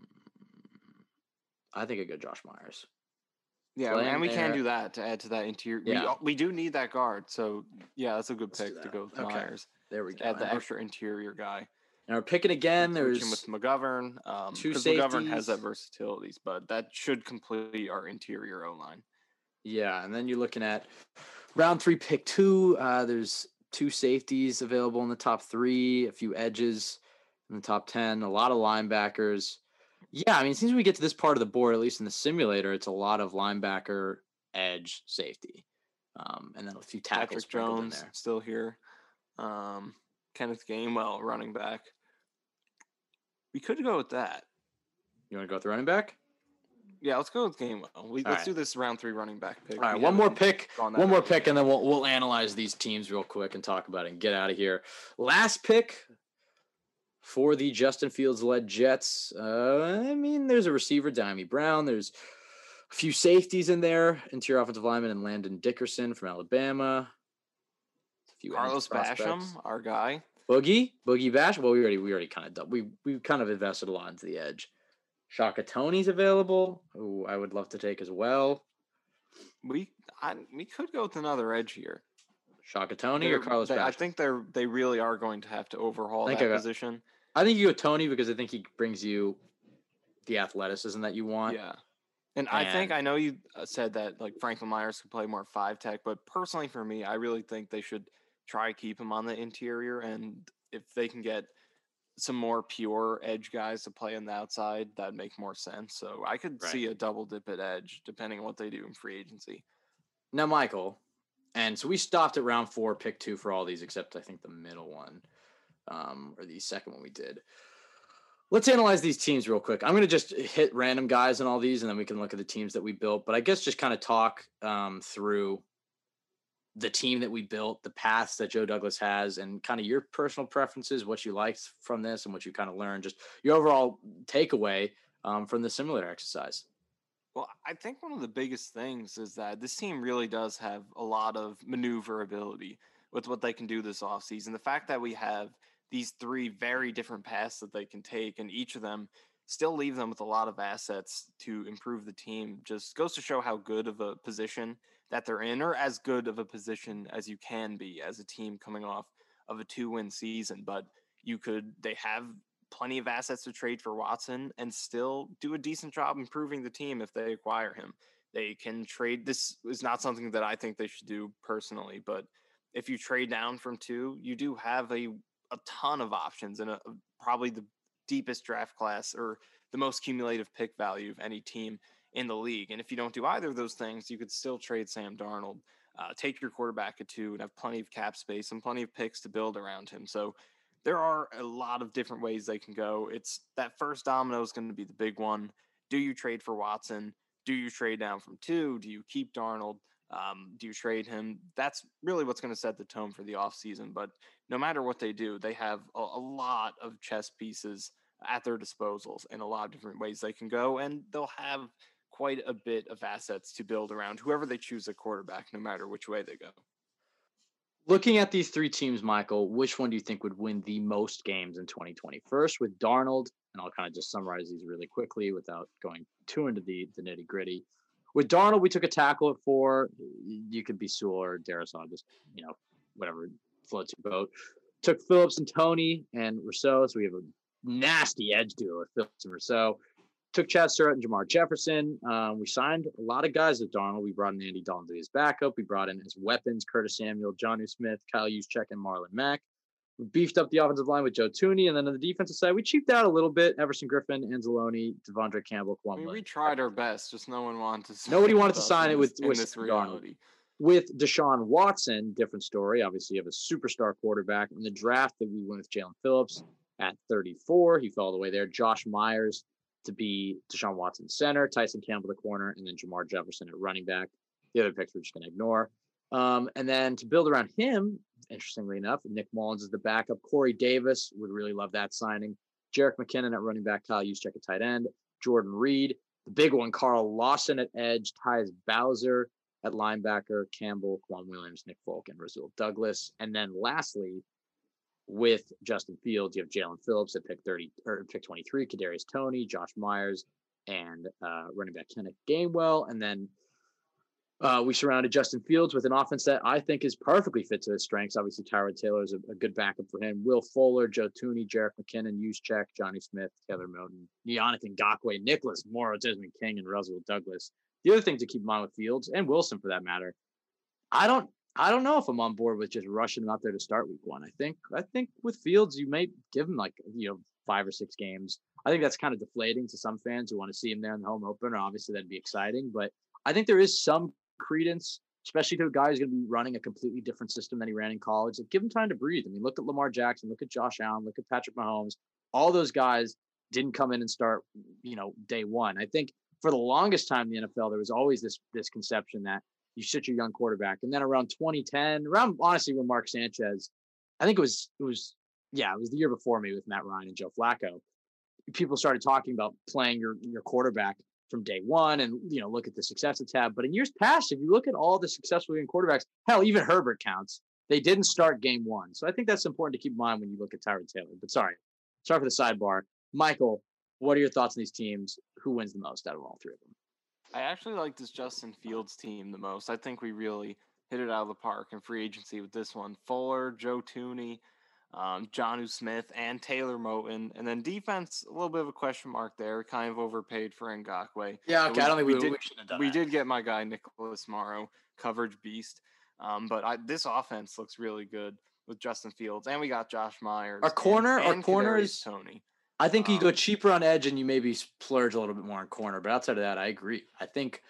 I think I go Josh Myers. Yeah, Play and him we can there. do that to add to that interior. Yeah. We, we do need that guard. So yeah, that's a good Let's do pick to that. go with Okay. Myers. There we To go. add the And we're, extra interior guy. and we're picking again. Switching There's with McGovern. Um, two because McGovern has that safeties. versatilities, but that should complete our interior O line. yeah, and then you're looking at round three, pick two. Uh, there's two safeties available in the top three, a few edges in the top ten, a lot of linebackers. Yeah, I mean, it seems when we get to this part of the board, at least in the simulator, it's a lot of linebacker, edge, safety, um, and then a few tackles Patrick sprinkled in Jones there. still here. Um, Kenneth Gainwell running back. We could go with that. You want to go with the running back? Yeah, let's go with Gainwell. We, All let's right. do this round three running back pick. All right, We one more haven't pick, gone that one more route pick, yet. and then we'll we'll analyze these teams real quick and talk about it and get out of here. Last pick for the Justin Fields led Jets. Uh, I mean, there's a receiver, Diami Brown. There's a few safeties in there, interior offensive lineman and Landon Dickerson from Alabama. A few edge Carlos prospects. Basham, our guy. Boogie, Boogie Bash. Well, we already we already kind of done. We we kind of invested a lot into the edge. Shaka Tony's available, who I would love to take as well. We I, we could go with another edge here. Shaka Tony or They're- Carlos they- I Bash? think they're they really are going to have to overhaul I think that I got- position. I think you go Tony because I think he brings you the athleticism that you want. Yeah. And I think And- I know you uh, said that like Franklin Myers could play more five tech, but personally for me, I really think they should try to keep him on the interior, and if they can get some more pure edge guys to play on the outside, that'd make more sense. So I could Right. see a double dip at edge depending on what they do in free agency. Now, Michael, and so we stopped at round four, pick two for all these, except I think the middle one, um, or the second one we did. Let's analyze these teams real quick. I'm going to just hit random guys in all these, and then we can look at the teams that we built. But I guess just kind of talk um, through the team that we built, the paths that Joe Douglas has, and kind of your personal preferences, what you liked from this and what you kind of learned, just your overall takeaway um, from the simulator exercise. Well, I think one of the biggest things is that this team really does have a lot of maneuverability with what they can do this offseason. The fact that we have these three very different paths that they can take, and each of them still leave them with a lot of assets to improve the team, just goes to show how good of a position that they're in, or as good of a position as you can be as a team coming off of a two-win season. But you could, they have plenty of assets to trade for Watson and still do a decent job improving the team if they acquire him. They can trade. This is not something that I think they should do personally, but if you trade down from two, you do have a, a ton of options and a, probably the deepest draft class or the most cumulative pick value of any team in the league. And if you don't do either of those things, you could still trade Sam Darnold, uh, take your quarterback at two, and have plenty of cap space and plenty of picks to build around him. So there are a lot of different ways they can go. It's that first domino is going to be the big one. Do you trade for Watson? Do you trade down from two? Do you keep Darnold? Um, do you trade him? That's really what's going to set the tone for the offseason. But no matter what they do, they have a, a lot of chess pieces at their disposals in a lot of different ways they can go, and they'll have quite a bit of assets to build around whoever they choose at quarterback, no matter which way they go. Looking at these three teams, Michael, which one do you think would win the most games in twenty twenty? First with Darnold, and I'll kind of just summarize these really quickly without going too into the, the nitty gritty. With Darnold, we took a tackle at four. You could be Sewell or Darrisaw, just, you know, whatever floats your boat. Took Phillips and Tony and Rousseau, so we have a nasty edge duo with Phillips and Rousseau. Took Chad Surratt and Jamar Jefferson. Um, we signed a lot of guys with Darnold. We brought in Andy Dalton to his backup. We brought in as weapons Curtis Samuel, Jonnu Smith, Kyle Juszczyk, and Marlon Mack. We beefed up the offensive line with Joe Thuney, and then on the defensive side, we cheaped out a little bit. Everson Griffin, Anzalone, Devondre Campbell, Kwame. I mean, we tried our best, just no one wanted to sign Nobody wanted to sign it with, in with this reality. With Deshaun Watson, different story. Obviously, you have a superstar quarterback. In the draft that we went with Jalen Phillips at thirty-four. He fell all the way there. Josh Myers to be Deshaun Watson's center, Tyson Campbell the corner, and then Jamar Jefferson at running back. The other picks we're just going to ignore. Um, and then to build around him, interestingly enough, Nick Mullins is the backup. Corey Davis, would really love that signing. Jerick McKinnon at running back, Kyle Juszczyk at tight end, Jordan Reed, the big one, Carl Lawson at edge, Tyus Bowser at linebacker, Campbell, Quan Williams, Nick Folk, and Rasul Douglas. And then lastly, with Justin Fields, you have Jalen Phillips at pick thirty or pick twenty-three, Kadarius Toney, Josh Myers, and uh, running back Kenneth Gainwell. And then uh, we surrounded Justin Fields with an offense that I think is perfectly fit to his strengths. Obviously, Tyrod Taylor is a, a good backup for him. Will Fuller, Joe Thuney, Jerick McKinnon, Juszczyk, Johnny Smith, Taylor Moton, Yannick Ngakoue, Nicholas Morrow, Desmond King, and Rasul Douglas. The other thing to keep in mind with Fields and Wilson, for that matter, I don't, I don't know if I'm on board with just rushing him out there to start week one. I think, I think with Fields, you may give him like, you know, five or six games. I think that's kind of deflating to some fans who want to see him there in the home opener. Obviously, that'd be exciting, but I think there is some credence, especially to a guy who's going to be running a completely different system than he ran in college. Like, give him time to breathe. I mean, look at Lamar Jackson, look at Josh Allen, look at Patrick Mahomes. All those guys didn't come in and start, you know, day one. I think for the longest time in the N F L, there was always this this conception that you sit your young quarterback. And then around twenty ten, around honestly when Mark Sanchez, I think it was, it was, yeah, it was the year before me with Matt Ryan and Joe Flacco. People started talking about playing your, your quarterback from day one and, you know, look at the success it's had. But in years past, if you look at all the successful young quarterbacks, hell, even Herbert counts. They didn't start game one. So I think that's important to keep in mind when you look at Tyrod Taylor. But sorry, sorry for the sidebar. Michael, what are your thoughts on these teams? Who wins the most out of all three of them? I actually like this Justin Fields team the most. I think we really hit it out of the park in free agency with this one. Fuller, Joe Thuney, um, Jonnu Smith, and Taylor Moton. And then defense, a little bit of a question mark there. Kind of overpaid for Ngakoue. Yeah, okay. We, I don't think we, we did. We, should have done we that. did get my guy Nicholas Morrow, coverage beast. Um, but I, this offense looks really good with Justin Fields, and we got Josh Myers. Our corner, and, our and corner Kadarius is Toney. I think you Um, go cheaper on edge and you maybe splurge a little bit more on corner. But outside of that, I agree. I think,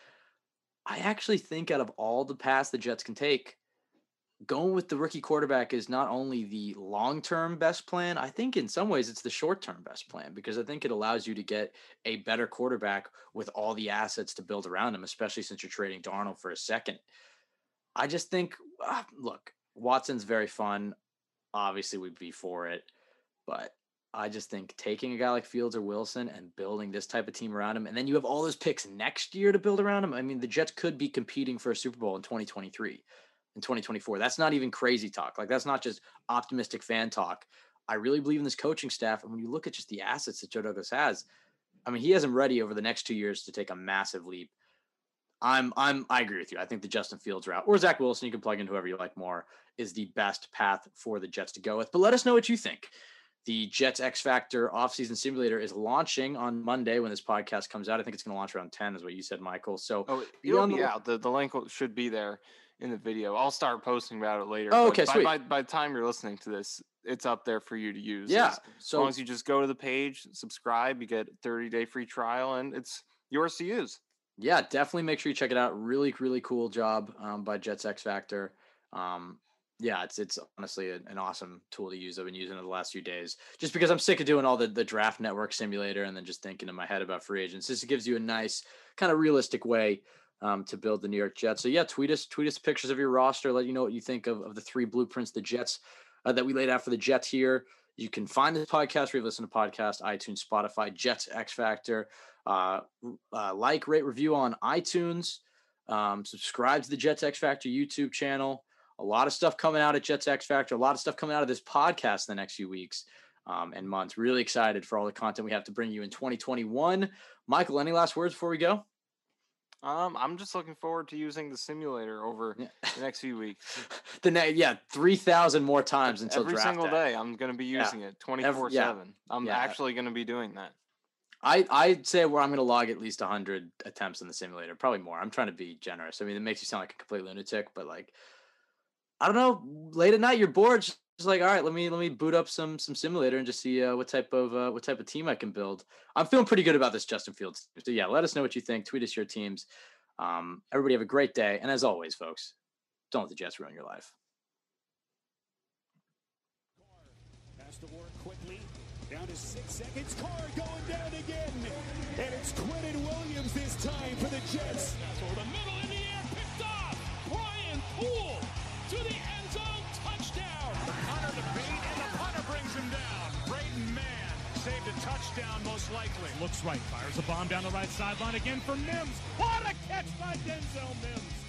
I actually think out of all the paths the Jets can take, going with the rookie quarterback is not only the long-term best plan, I think in some ways it's the short-term best plan, because I think it allows you to get a better quarterback with all the assets to build around him, especially since you're trading Darnold for a second. I just think, uh, look, Watson's very fun. Obviously, we'd be for it. But I just think taking a guy like Fields or Wilson and building this type of team around him, and then you have all those picks next year to build around him. I mean, the Jets could be competing for a Super Bowl in twenty twenty-three, in twenty twenty-four. That's not even crazy talk. Like, that's not just optimistic fan talk. I really believe in this coaching staff. And when you look at just the assets that Joe Douglas has, I mean, he has them ready over the next two years to take a massive leap. I'm, I'm, I agree with you. I think the Justin Fields route or Zach Wilson, you can plug in whoever you like more, is the best path for the Jets to go with. But let us know what you think. The Jets X Factor offseason simulator is launching on Monday when this podcast comes out. I think it's going to launch around ten is what you said, Michael. So oh, it'll be out. The, the link should be there in the video. I'll start posting about it later. Oh, okay, by, sweet. By, by the time you're listening to this, it's up there for you to use. Yeah. As, so as long as you just go to the page, subscribe, you get a thirty day free trial, and it's yours to use. Yeah, definitely make sure you check it out. Really, really cool job um, by Jets X Factor. Um, yeah, it's it's honestly a, an awesome tool to use. I've been using it the last few days just because I'm sick of doing all the, the draft network simulator and then just thinking in my head about free agents. This gives you a nice kind of realistic way um, to build the New York Jets. So yeah, tweet us, tweet us pictures of your roster. Let you know what you think of, of the three blueprints, the Jets uh, that we laid out for the Jets here. You can find this podcast where you listen to podcasts, iTunes, Spotify, Jets X Factor. Uh, uh, like, rate, review on iTunes. Um, subscribe to the Jets X Factor YouTube channel. A lot of stuff coming out at Jets X Factor. A lot of stuff coming out of this podcast in the next few weeks um, and months. Really excited for all the content we have to bring you in twenty twenty-one. Michael, any last words before we go? Um, I'm just looking forward to using the simulator over yeah. the next few weeks. the ne- yeah, three thousand more times until every draft single day. day. I'm going to be using yeah. it twenty-four seven. Yeah. I'm yeah. actually going to be doing that. I, I'd say where I'm going to log at least one hundred attempts in the simulator, probably more. I'm trying to be generous. I mean, it makes you sound like a complete lunatic, but like, I don't know, late at night, you're bored. Just like, all right, let me, let me boot up some, some simulator and just see uh, what type of, uh, what type of team I can build. I'm feeling pretty good about this Justin Fields. So yeah, let us know what you think. Tweet us your teams. Um, everybody have a great day. And as always, folks, don't let the Jets ruin your life. Has to work quickly. Down to six seconds. Carr going down again. And it's Quentin Williams this time for the Jets. For the middle in the air, picked off. Brian Poole to the end zone. Touchdown. Hunter the beat, and the punter brings him down. Braden Mann saved a touchdown most likely. Looks right, fires a bomb down the right sideline again for Mims. What a catch by Denzel Mims.